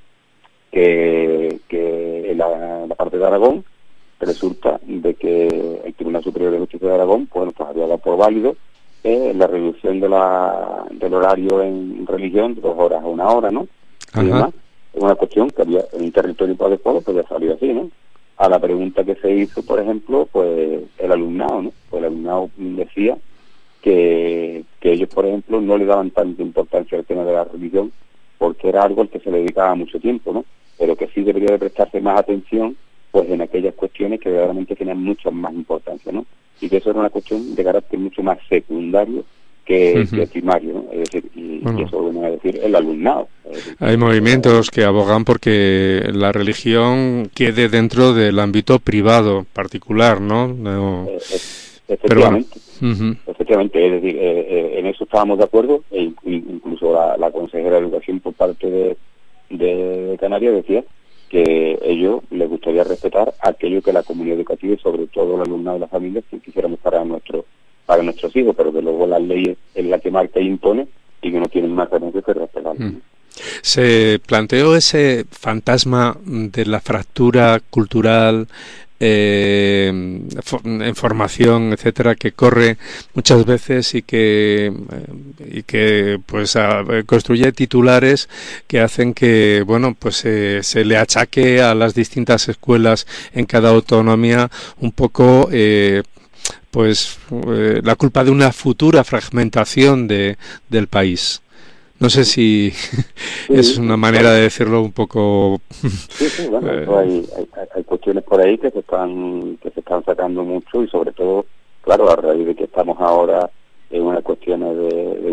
que, que en la, la parte de Aragón resulta de que el Tribunal Superior de Justicia de Aragón, bueno, pues había dado por válido eh, la reducción de la del horario en religión de dos horas a una hora, ¿no? Ajá. Y demás, es una cuestión que había en un territorio adecuado, pues ya salió así, ¿no? A la pregunta que se hizo, por ejemplo, pues el alumnado, ¿no? Pues el alumnado decía que, que ellos, por ejemplo, no le daban tanta importancia al tema de la religión porque era algo al que se le dedicaba mucho tiempo, ¿no? Pero que sí debería de prestarse más atención pues en aquellas cuestiones que verdaderamente tenían mucha más importancia, ¿no? Y que eso era una cuestión de carácter mucho más secundario que, uh-huh. que primario, ¿no? Es decir, y, bueno. y eso viene a decir el alumnado. Decir, hay movimientos que abogan porque la religión quede dentro del ámbito privado, particular, ¿no? no... Eh, efectivamente, bueno. uh-huh. efectivamente, es decir, eh, eh, en eso estábamos de acuerdo, e incluso la, la consejera de Educación por parte de, de Canarias decía que ellos les gustaría respetar aquello que la comunidad educativa y sobre todo el alumnado de las familias que quisiéramos para nuestro para nuestros hijos, pero que luego la ley es la que marca e impone y que no tienen más remedio que respetar. Mm. Se planteó ese fantasma de la fractura cultural eh, en formación, etcétera, que corre muchas veces y que y que pues a, construye titulares que hacen que bueno pues eh, se le achaque a las distintas escuelas en cada autonomía un poco eh, pues eh, la culpa de una futura fragmentación de del país. No sé si sí, es una manera de decirlo un poco. Sí, sí, bueno, eh, hay, hay, hay cuestiones por ahí que se están que se están sacando mucho y sobre todo, claro, a raíz de que estamos ahora en unas cuestiones de, de unas próximas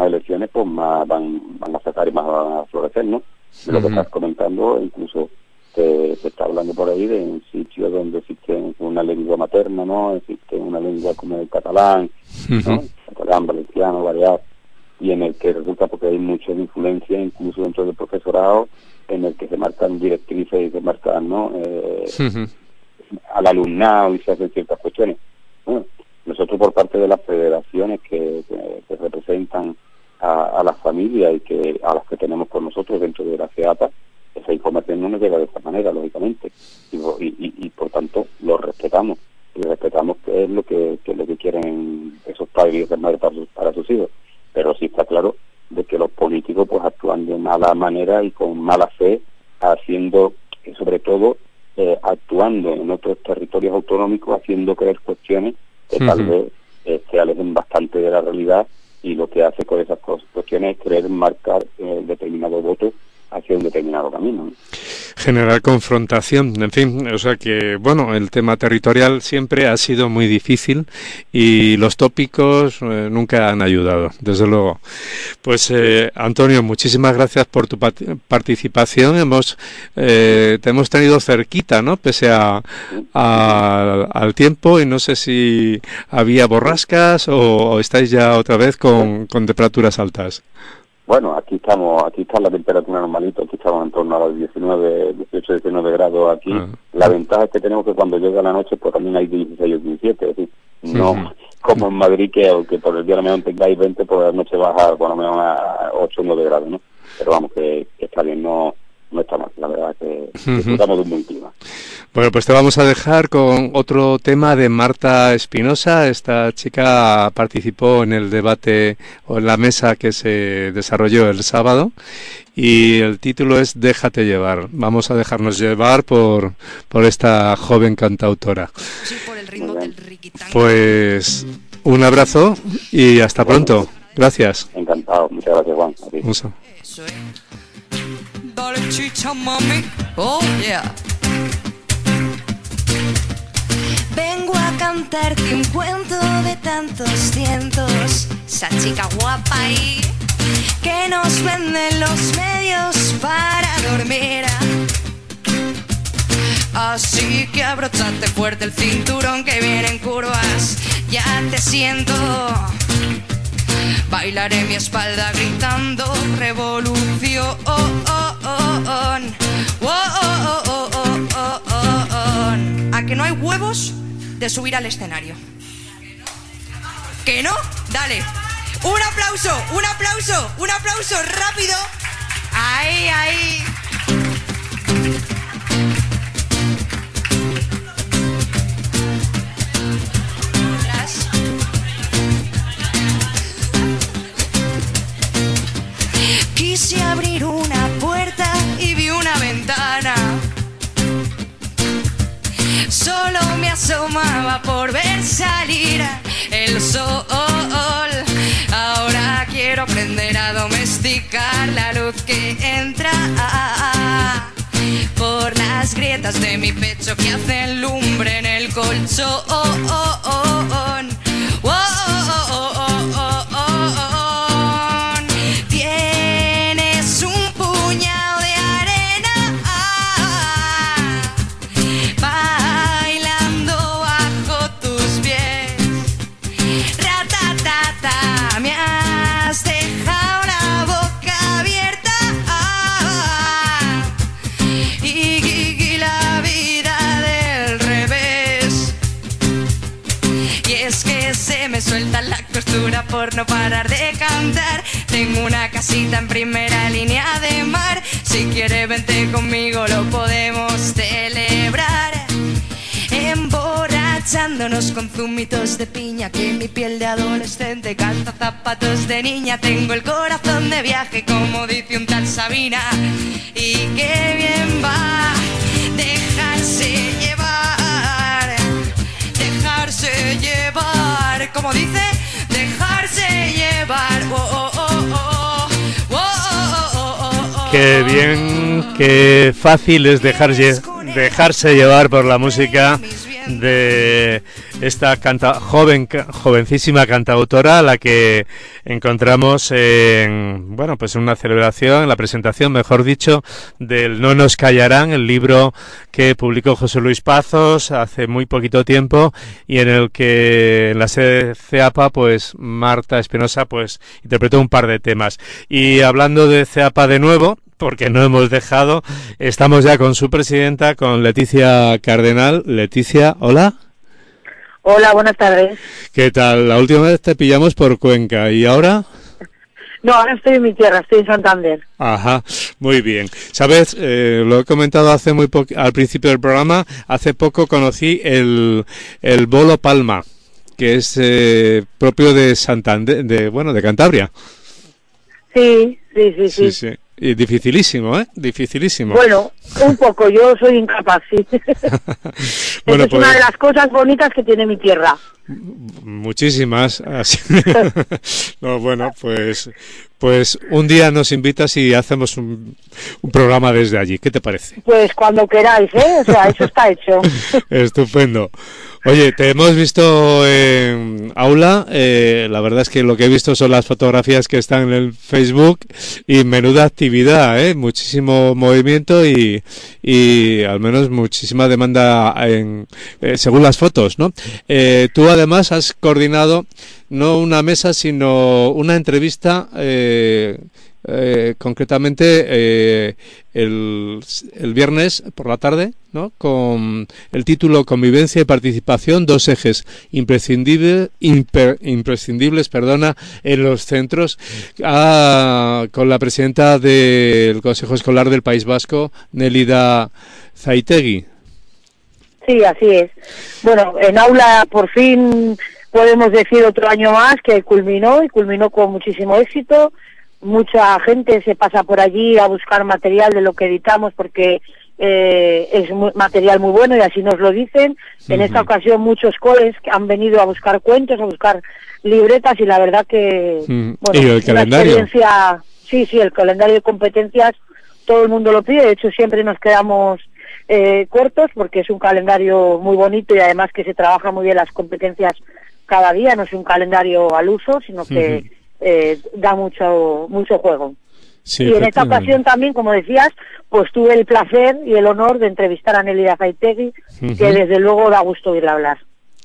próximas elecciones pues más van, van a sacar y más van a florecer, ¿no? De lo que estás comentando, incluso se, se está hablando por ahí de un sitio donde existe una lengua materna, ¿no? Existe una lengua como el catalán, ¿no? Catalán, valenciano, balear, y en el que resulta porque hay mucha influencia incluso dentro del profesorado, en el que se marcan directrices y se marcan, ¿no? Eh, uh-huh. al alumnado y se hacen ciertas cuestiones. Bueno, nosotros por parte de las federaciones que, que, que representan a, a las familias y que a las que tenemos con nosotros dentro de la FEAPA, esa información no nos llega de esta manera, lógicamente, y, y, y por tanto lo respetamos, y respetamos que es lo que, que es lo que quieren esos padres y esas madres para sus, para sus hijos, pero sí está claro de que los políticos pues actúan de mala manera y con mala fe, haciendo, y sobre todo, eh, actuando en otros territorios autonómicos, haciendo creer cuestiones que uh-huh. tal vez eh, se alejen bastante de la realidad, y lo que hace con esas cuestiones es querer marcar eh, determinado voto hacia un determinado camino, ¿no? Generar confrontación, en fin, o sea que, bueno, el tema territorial siempre ha sido muy difícil y los tópicos eh, nunca han ayudado, desde luego. Pues, eh, Antonio, muchísimas gracias por tu pat- participación. Hemos eh, te hemos tenido cerquita, ¿no? Pese a, a al tiempo, y no sé si había borrascas o, o estáis ya otra vez con, con temperaturas altas. Bueno, aquí estamos, aquí está la temperatura normalita, aquí estamos en torno a los diecinueve, dieciocho, diecinueve grados aquí. Uh-huh. La ventaja es que tenemos que cuando llega la noche, pues también hay dieciséis o diecisiete, es decir, no uh-huh. como en Madrid, que aunque por el día de la mañana tengáis veinte, por la noche baja por lo menos a ocho o nueve grados, ¿no? Pero vamos, que, que está bien, no, no está mal, la verdad que uh-huh. disfrutamos de un buen clima. Bueno, pues te vamos a dejar con otro tema de Marta Espinosa. Esta chica participó en el debate o en la mesa que se desarrolló el sábado y el título es Déjate llevar. Vamos a dejarnos llevar por, por esta joven cantautora. Sí, por el ritmo del riquitán. Pues un abrazo y hasta pronto. Gracias. Encantado. Muchas gracias, Juan. Eso es. Dale chicha, mami. Oh, yeah. Vengo a cantarte un cuento de tantos cientos, esa chica guapa ahí que nos venden los medios para dormir. Así que abróchate fuerte el cinturón que viene en curvas, ya te siento. Bailaré mi espalda gritando revolución. Oh, oh, oh, oh. Oh, oh, oh, oh, oh, oh. ¿A que no hay huevos de subir al escenario? ¿Que no? Dale. Un aplauso, un aplauso, un aplauso rápido. Ahí, ahí. Quise abrir una puerta y vi una ventana. Solo me asomaba por ver salir el sol. Ahora quiero aprender a domesticar la luz que entra por las grietas de mi pecho que hacen lumbre en el colchón. Tienes un puñado de arena bailando bajo tus pies. Ratatata, me has dejado la boca abierta y, y, y la vida del revés. Y es que se me suelta la costura por no parar de cantar. Tengo una casita en primera línea de mar. Si quieres vente conmigo, lo podemos celebrar. Emborrachándonos con zumitos de piña, que mi piel de adolescente calza zapatos de niña. Tengo el corazón de viaje, como dice un tal Sabina. Y qué bien va dejarse llevar, dejarse llevar, como dice, dejarse llevar. Oh, oh, oh, oh, oh, oh, oh, oh. Qué bien, qué fácil es dejar, dejarse llevar por la música de esta canta, joven, jovencísima cantautora a la que encontramos en, bueno, pues en una celebración, en la presentación, mejor dicho, del No nos callarán, el libro que publicó José Luis Pazos hace muy poquito tiempo y en el que en la sede CEAPA, pues Marta Espinosa, pues interpretó un par de temas. Y hablando de CEAPA de nuevo, porque no hemos dejado, estamos ya con su presidenta, con Leticia Cardenal. Leticia, hola. Hola, buenas tardes. ¿Qué tal? La última vez te pillamos por Cuenca, ¿y ahora? No, ahora estoy en mi tierra, estoy en Santander. Ajá, muy bien. Sabes, eh, lo he comentado hace muy poco, al principio del programa, hace poco conocí el, el bolo palma, que es eh, propio de Santander, de, bueno, de Cantabria. Sí, sí, sí, sí. Sí, sí. Y dificilísimo, ¿eh? Dificilísimo. Bueno, un poco, yo soy incapaz, sí. Bueno, es pues, una de las cosas bonitas que tiene mi tierra. Muchísimas. Así. No, bueno, pues pues un día nos invitas y hacemos un, un programa desde allí. ¿Qué te parece? Pues cuando queráis, ¿eh? O sea, eso está hecho. Estupendo. Oye, te hemos visto en aula, eh, la verdad es que lo que he visto son las fotografías que están en el Facebook y menuda actividad, ¿eh? Muchísimo movimiento y, y al menos muchísima demanda en, eh, según las fotos, ¿no? Eh, tú además has coordinado no una mesa sino una entrevista eh, Eh, concretamente eh, el, el viernes por la tarde, ¿no? Con el título Convivencia y Participación, dos ejes imprescindibles, imper, imprescindibles perdona, en los centros, a, con la presidenta del Consejo Escolar del País Vasco, Nélida Zaitegui. Sí, así es. Bueno, en aula por fin podemos decir otro año más que culminó y culminó con muchísimo éxito. Mucha gente se pasa por allí a buscar material de lo que editamos porque eh, es muy, material muy bueno y así nos lo dicen. En uh-huh. esta ocasión muchos coles han venido a buscar cuentos, a buscar libretas y la verdad que uh-huh. bueno, ¿Y el calendario? Experiencia, sí, sí, el calendario de competencias todo el mundo lo pide, de hecho siempre nos quedamos eh, cortos porque es un calendario muy bonito y además que se trabaja muy bien las competencias cada día, no es un calendario al uso, sino que uh-huh. Eh, da mucho mucho juego. Sí, y en esta ocasión también, como decías, pues tuve el placer y el honor de entrevistar a Nélida Zaitegui, uh-huh. que desde luego da gusto oírla hablar.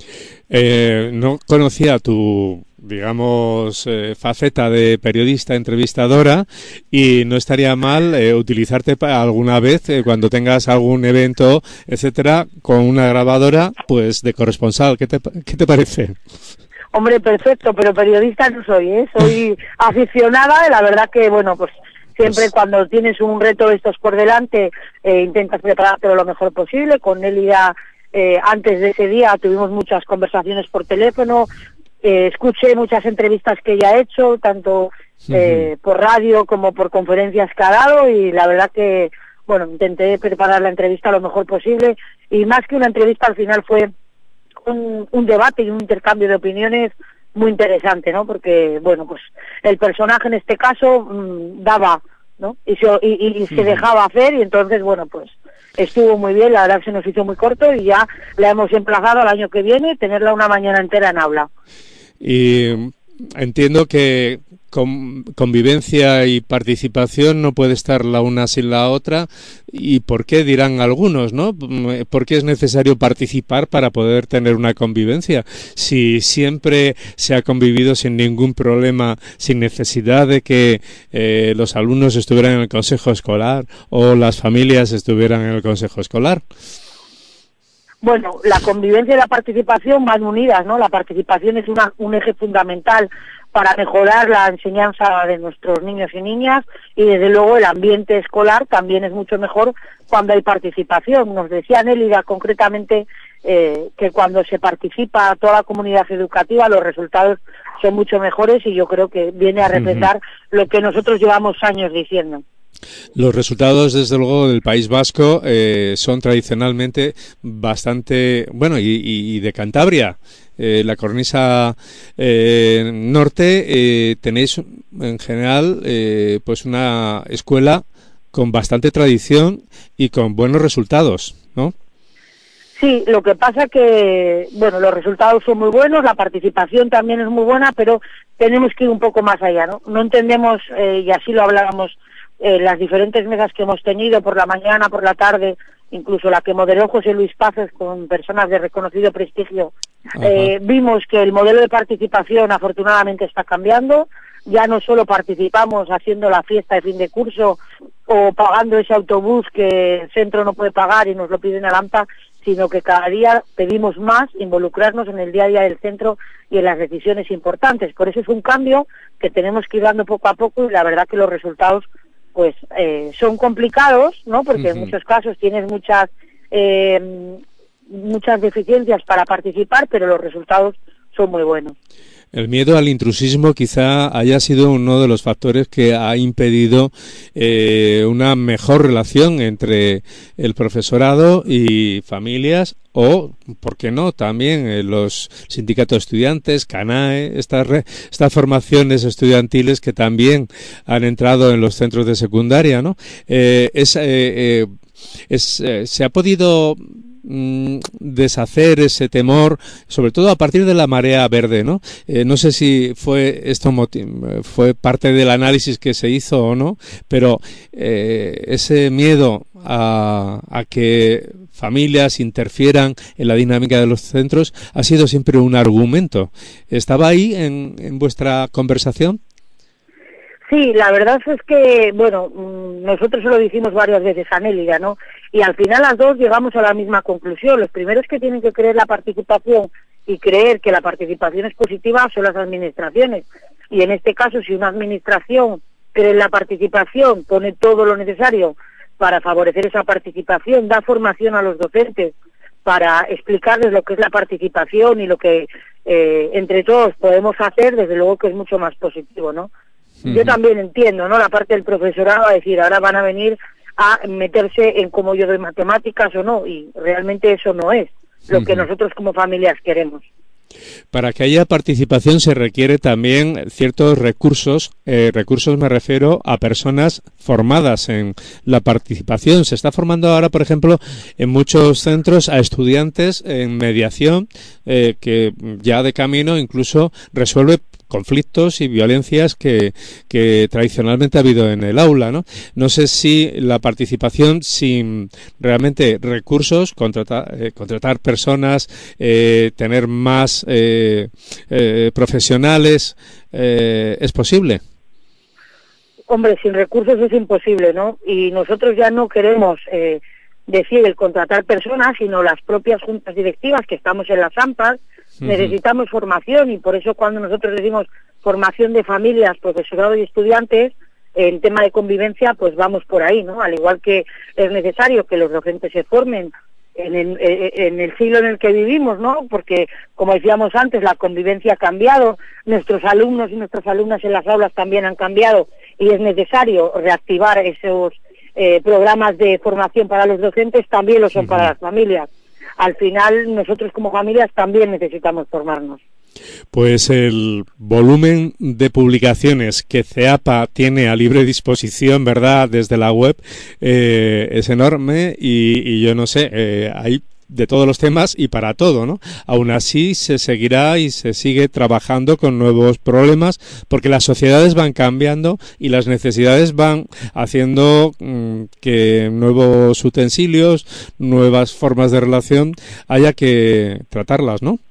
Eh, no conocía tu, digamos, eh, faceta de periodista entrevistadora y no estaría mal eh, utilizarte para alguna vez eh, cuando tengas algún evento, etcétera, con una grabadora, pues de corresponsal. ¿Qué te, qué te parece? Hombre, perfecto, pero periodista no soy, ¿eh? Soy aficionada, la verdad que, bueno, pues siempre pues... cuando tienes un reto de estos por delante, eh, intentas preparártelo lo mejor posible. Con Nélida, eh, antes de ese día, tuvimos muchas conversaciones por teléfono, eh, escuché muchas entrevistas que ella ha hecho, tanto eh, uh-huh. por radio como por conferencias que ha dado, y la verdad que, bueno, intenté preparar la entrevista lo mejor posible, y más que una entrevista, al final fue Un, un debate y un intercambio de opiniones muy interesante, ¿no? Porque, bueno, pues el personaje en este caso mmm, daba, ¿no? Y se, y, y se dejaba hacer y entonces, bueno, pues estuvo muy bien, la verdad que se nos hizo muy corto y ya la hemos emplazado al año que viene, tenerla una mañana entera en aula. Y entiendo que con, convivencia y participación no puede estar la una sin la otra. ¿Y por qué? Dirán algunos, ¿no? ¿Por qué es necesario participar para poder tener una convivencia? Si siempre se ha convivido sin ningún problema, sin necesidad de que eh, los alumnos estuvieran en el consejo escolar o las familias estuvieran en el consejo escolar. Bueno, la convivencia y la participación van unidas, ¿no? La participación es una, un eje fundamental para mejorar la enseñanza de nuestros niños y niñas y desde luego el ambiente escolar también es mucho mejor cuando hay participación. Nos decía Nélida concretamente eh, que cuando se participa toda la comunidad educativa los resultados son mucho mejores y yo creo que viene a reflejar uh-huh. lo que nosotros llevamos años diciendo. Los resultados, desde luego, del País Vasco eh, son tradicionalmente bastante, bueno, y, y de Cantabria. Eh, la cornisa eh, norte eh, tenéis en general eh, pues una escuela con bastante tradición y con buenos resultados, ¿no? Sí, lo que pasa que, bueno, los resultados son muy buenos, la participación también es muy buena, pero tenemos que ir un poco más allá, ¿no? No entendemos, eh, y así lo hablábamos, eh, las diferentes mesas que hemos tenido por la mañana, por la tarde, incluso la que moderó José Luis Pazos con personas de reconocido prestigio, eh, vimos que el modelo de participación afortunadamente está cambiando. Ya no solo participamos haciendo la fiesta de fin de curso o pagando ese autobús que el centro no puede pagar y nos lo piden a Lampa, sino que cada día pedimos más involucrarnos en el día a día del centro y en las decisiones importantes. Por eso es un cambio que tenemos que ir dando poco a poco, y la verdad que los resultados pues eh, son complicados, ¿no? Porque uh-huh. en muchos casos tienes muchas eh, muchas deficiencias para participar, pero los resultados son muy buenos. El miedo al intrusismo quizá haya sido uno de los factores que ha impedido eh, una mejor relación entre el profesorado y familias, o, ¿por qué no?, también eh, los sindicatos de estudiantes, CANAE, estas, re, estas formaciones estudiantiles que también han entrado en los centros de secundaria, ¿no? Eh, es, eh, eh, es, eh, se ha podido deshacer ese temor, sobre todo a partir de la marea verde, ¿no? Eh, no sé si fue esto fue parte del análisis que se hizo o no, pero eh, ese miedo a, a que familias interfieran en la dinámica de los centros ha sido siempre un argumento. ¿Estaba ahí en, en vuestra conversación? Sí, la verdad es que, bueno, nosotros se lo dijimos varias veces a Nélida, ¿no? Y al final las dos llegamos a la misma conclusión. Los primeros que tienen que creer la participación y creer que la participación es positiva son las administraciones. Y en este caso, si una administración cree en la participación, pone todo lo necesario para favorecer esa participación, da formación a los docentes para explicarles lo que es la participación y lo que eh, entre todos podemos hacer, desde luego que es mucho más positivo, ¿no? Uh-huh. Yo también entiendo, ¿no?, la parte del profesorado a decir, ahora van a venir a meterse en cómo yo doy matemáticas o no, y realmente eso no es lo uh-huh. que nosotros como familias queremos. Para que haya participación se requiere también ciertos recursos, eh, recursos me refiero a personas formadas en la participación. Se está formando ahora, por ejemplo, en muchos centros a estudiantes en mediación, eh, que ya de camino incluso resuelve conflictos y violencias que, que tradicionalmente ha habido en el aula, ¿no? No sé si la participación sin realmente recursos, contratar, eh, contratar personas, eh, tener más eh, eh, profesionales, eh, ¿es posible? Hombre, sin recursos es imposible, ¿no? Y nosotros ya no queremos eh, decir el contratar personas, sino las propias juntas directivas que estamos en las AMPAs. Necesitamos formación, y por eso cuando nosotros decimos formación de familias, profesorado y estudiantes, en tema de convivencia, pues vamos por ahí, ¿no? Al igual que es necesario que los docentes se formen en el, en el siglo en el que vivimos, ¿no? Porque, como decíamos antes, la convivencia ha cambiado, nuestros alumnos y nuestras alumnas en las aulas también han cambiado, y es necesario reactivar esos eh, programas de formación para los docentes, también lo son uh-huh. para las familias. Al final, nosotros como familias también necesitamos formarnos. Pues el volumen de publicaciones que CEAPA tiene a libre disposición, ¿verdad?, desde la web, eh, es enorme, y, y yo no sé, eh, hay de todos los temas y para todo, ¿no? Aún así se seguirá y se sigue trabajando con nuevos problemas, porque las sociedades van cambiando y las necesidades van haciendo mmm, que nuevos utensilios, nuevas formas de relación haya que tratarlas, ¿no?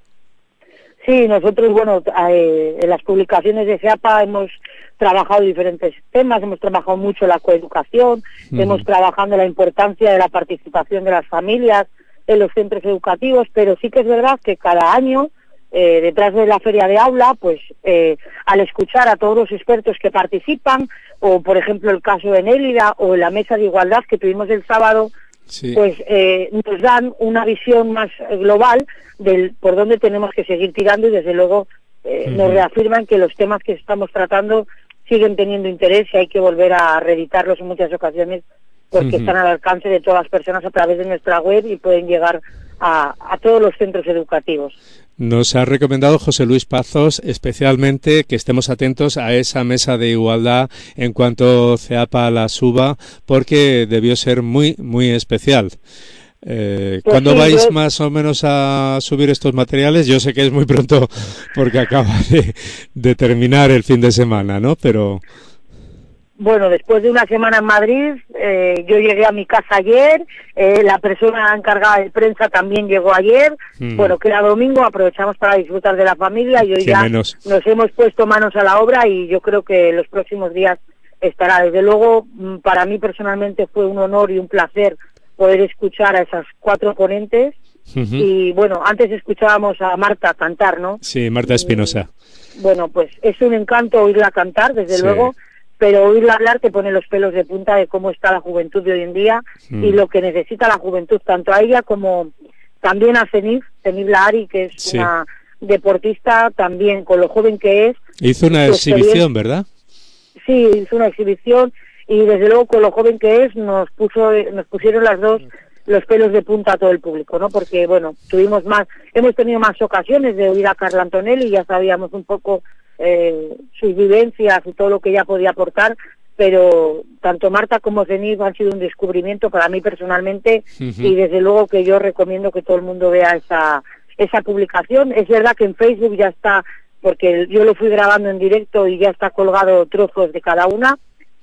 Sí, nosotros, bueno, eh, en las publicaciones de CEAPA hemos trabajado diferentes temas, hemos trabajado mucho la coeducación, uh-huh. hemos trabajado la importancia de la participación de las familias en los centros educativos, pero sí que es verdad que cada año, eh, detrás de la feria de aula, pues eh, al escuchar a todos los expertos que participan, o por ejemplo el caso de Nélida, o la mesa de igualdad que tuvimos el sábado, sí. pues eh, nos dan una visión más global del por dónde tenemos que seguir tirando, y desde luego eh, uh-huh. nos reafirman que los temas que estamos tratando siguen teniendo interés y hay que volver a reeditarlos en muchas ocasiones, porque uh-huh. están al alcance de todas las personas a través de nuestra web y pueden llegar a, a todos los centros educativos. Nos ha recomendado José Luis Pazos especialmente que estemos atentos a esa mesa de igualdad en cuanto CEAPA la suba, porque debió ser muy, muy especial. Eh, pues ¿Cuándo sí, vais yo... más o menos a subir estos materiales? Yo sé que es muy pronto porque acaba de, de terminar el fin de semana, ¿no? Pero... Bueno, después de una semana en Madrid, eh, yo llegué a mi casa ayer, eh, la persona encargada de prensa también llegó ayer, mm. bueno, que era domingo, aprovechamos para disfrutar de la familia y hoy ya menos. Nos hemos puesto manos a la obra y yo creo que los próximos días estará. Desde luego, para mí personalmente fue un honor y un placer poder escuchar a esas cuatro ponentes. Uh-huh. Y bueno, antes escuchábamos a Marta cantar, ¿no? Sí, Marta Espinosa. Y, bueno, pues es un encanto oírla cantar, desde sí. luego, pero oírla hablar te pone los pelos de punta de cómo está la juventud de hoy en día mm. y lo que necesita la juventud, tanto a ella como también a Zenith, Zenith Lahari, que es sí. una deportista también, con lo joven que es. Hizo una exhibición, ¿verdad? Sí, hizo una exhibición y desde luego con lo joven que es nos puso nos pusieron las dos los pelos de punta a todo el público, ¿no? Porque, bueno, tuvimos más, hemos tenido más ocasiones de oír a Carla Antonelli y ya sabíamos un poco eh, sus vivencias y todo lo que ella podía aportar, pero tanto Marta como Zenith han sido un descubrimiento para mí personalmente uh-huh. y desde luego que yo recomiendo que todo el mundo vea esa esa publicación. Es verdad que en Facebook ya está, porque yo lo fui grabando en directo y ya está colgado trozos de cada una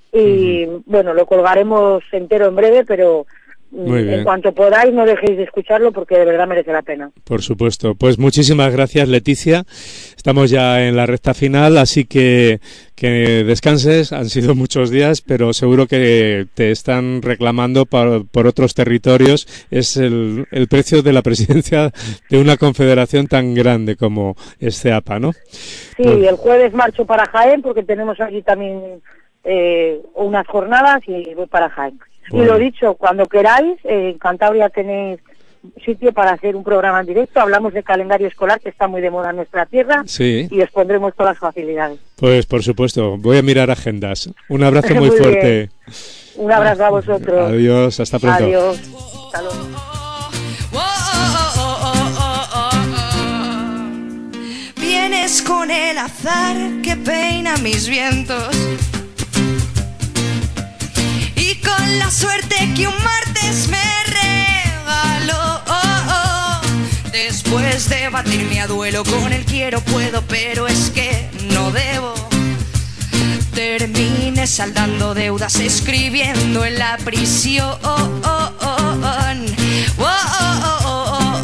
y uh-huh. bueno, lo colgaremos entero en breve, pero en cuanto podáis no dejéis de escucharlo porque de verdad merece la pena. Por supuesto. Pues muchísimas gracias, Leticia. Estamos ya en la recta final, así que que descanses. Han sido muchos días, pero seguro que te están reclamando por, por otros territorios. Es el, el precio de la presidencia de una confederación tan grande como es CEAPA, ¿no? Sí, pues... el jueves marcho para Jaén porque tenemos allí también eh, unas jornadas y voy para Jaén. Bueno. Y lo dicho, cuando queráis, eh, en Cantabria tenéis sitio para hacer un programa en directo. Hablamos de calendario escolar, que está muy de moda en nuestra tierra, sí. y os pondremos todas las facilidades. Pues por supuesto, voy a mirar agendas. Un abrazo muy, muy fuerte. Bien. Un abrazo a vosotros. Adiós, hasta pronto. Adiós. Hasta luego. Vienes con el azar que peina mis vientos y con la suerte que un martes me regaló. Oh, oh. Después de batirme a duelo con el quiero puedo, pero es que no debo. Terminé saldando deudas, escribiendo en la prisión. Oh, oh, oh, oh, oh, oh,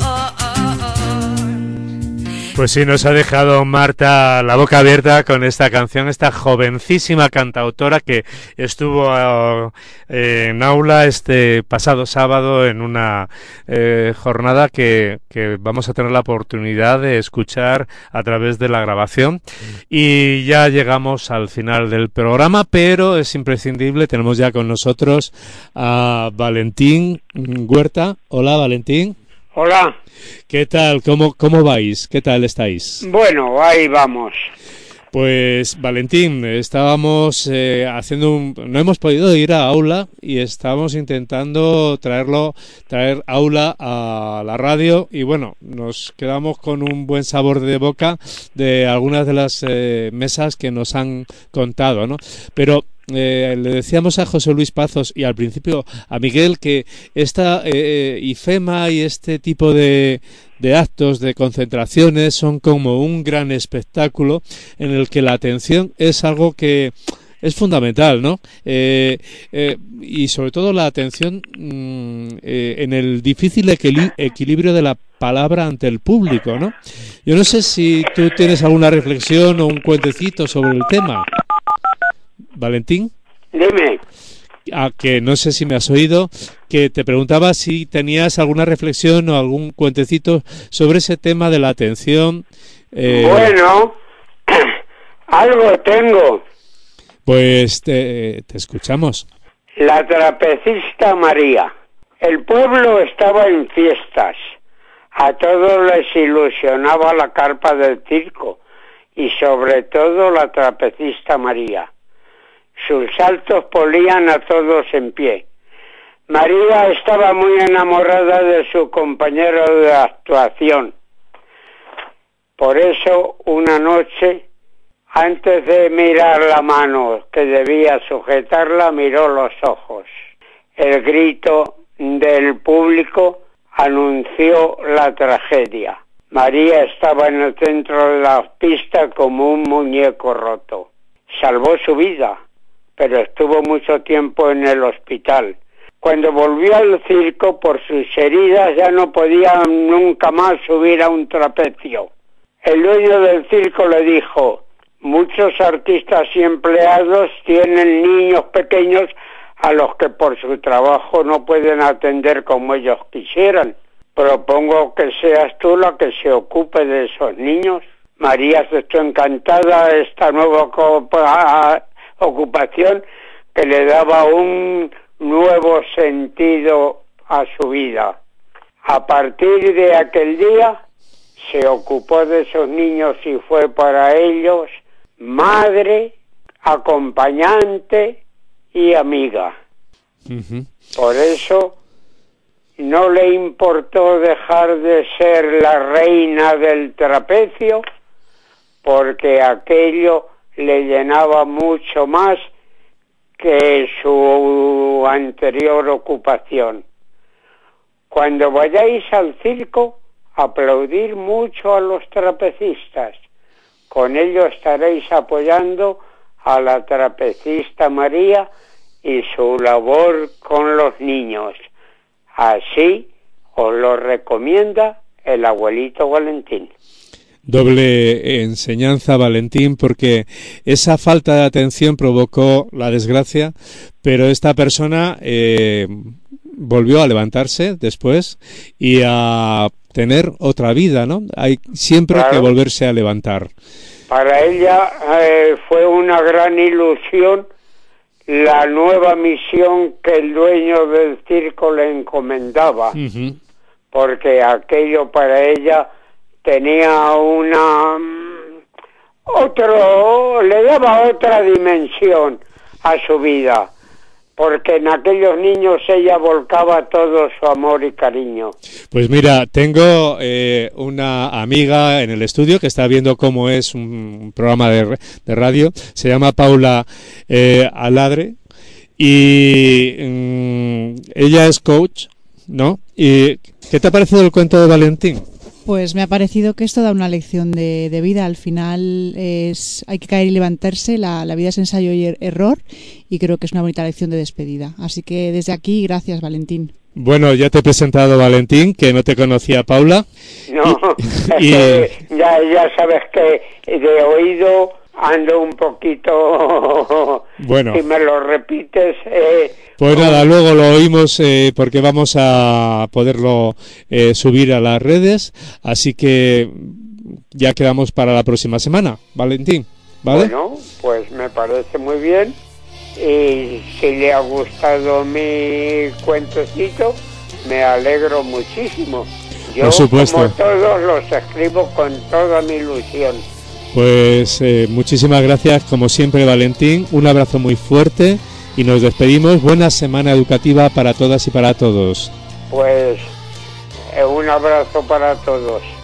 Pues sí, nos ha dejado Marta la boca abierta con esta canción, esta jovencísima cantautora que estuvo eh, en aula este pasado sábado en una eh, jornada que, que vamos a tener la oportunidad de escuchar a través de la grabación. Y ya llegamos al final del programa, pero es imprescindible, tenemos ya con nosotros a Valentín Huerta. Hola, Valentín. Hola. ¿Qué tal? ¿Cómo, cómo vais? ¿Qué tal estáis? Bueno, ahí vamos. Pues, Valentín, estábamos eh, haciendo un... No hemos podido ir a aula y estábamos intentando traerlo, traer aula a la radio y bueno, nos quedamos con un buen sabor de boca de algunas de las eh, mesas que nos han contado, ¿no? Pero... Eh, le decíamos a José Luis Pazos y al principio a Miguel que esta eh, IFEMA y este tipo de, de actos, de concentraciones son como un gran espectáculo en el que la atención es algo que es fundamental, ¿no? Eh, eh, y sobre todo la atención mmm, eh, en el difícil equil- equilibrio de la palabra ante el público, ¿no? Yo no sé si tú tienes alguna reflexión o un cuentecito sobre el tema. Valentín. Dime. A que no sé si me has oído, que te preguntaba si tenías alguna reflexión o algún cuentecito sobre ese tema de la atención. Eh... Bueno, algo tengo. Pues te, te escuchamos. La trapecista María. El pueblo estaba en fiestas. A todos les ilusionaba la carpa del circo y sobre todo la trapecista María. Sus saltos ponían a todos en pie. María estaba muy enamorada de su compañero de actuación. Por eso, una noche, antes de mirar la mano que debía sujetarla, miró los ojos. El grito del público anunció la tragedia. María estaba en el centro de la pista como un muñeco roto. Salvó su vida, pero estuvo mucho tiempo en el hospital. Cuando volvió al circo, por sus heridas, ya no podía nunca más subir a un trapecio. El dueño del circo le dijo: muchos artistas y empleados tienen niños pequeños a los que por su trabajo no pueden atender como ellos quisieran. Propongo que seas tú la que se ocupe de esos niños. María se está encantada de esta nueva ocupación que le daba un nuevo sentido a su vida. A partir de aquel día se ocupó de esos niños y fue para ellos madre, acompañante y amiga. Uh-huh. Por eso no le importó dejar de ser la reina del trapecio, porque aquello le llenaba mucho más que su anterior ocupación. Cuando vayáis al circo, aplaudir mucho a los trapecistas. Con ello estaréis apoyando a la trapecista María y su labor con los niños. Así os lo recomienda el abuelito Valentín. Doble enseñanza, Valentín, porque esa falta de atención provocó la desgracia, pero esta persona eh, volvió a levantarse después y a tener otra vida, ¿no? Hay siempre claro. que volverse a levantar. Para ella eh, fue una gran ilusión la nueva misión que el dueño del circo le encomendaba, uh-huh. porque aquello para ella tenía una otro, le daba otra dimensión a su vida, porque en aquellos niños ella volcaba todo su amor y cariño. Pues mira, tengo eh, una amiga en el estudio que está viendo cómo es un programa de, de radio, se llama Paula eh, Aladre, y mm, ella es coach, ¿no? ¿Y qué te ha parecido el cuento de Valentín? Pues me ha parecido que esto da una lección de, de vida. Al final es hay que caer y levantarse, la, la vida es ensayo y er- error, y creo que es una bonita lección de despedida. Así que desde aquí, gracias, Valentín. Bueno, ya te he presentado, Valentín, que no te conocía Paula. No, y, y... Es que ya, ya sabes que de oído ando un poquito... Bueno. Si me lo repites... Eh, pues nada, luego lo oímos eh, porque vamos a poderlo eh, subir a las redes, así que ya quedamos para la próxima semana, Valentín, ¿vale? Bueno, pues me parece muy bien, y si le ha gustado mi cuentecito, me alegro muchísimo. Yo, por supuesto, como todos, los escribo con toda mi ilusión. Pues eh, muchísimas gracias, como siempre, Valentín, un abrazo muy fuerte. Y nos despedimos. Buena semana educativa para todas y para todos. Pues eh, un abrazo para todos.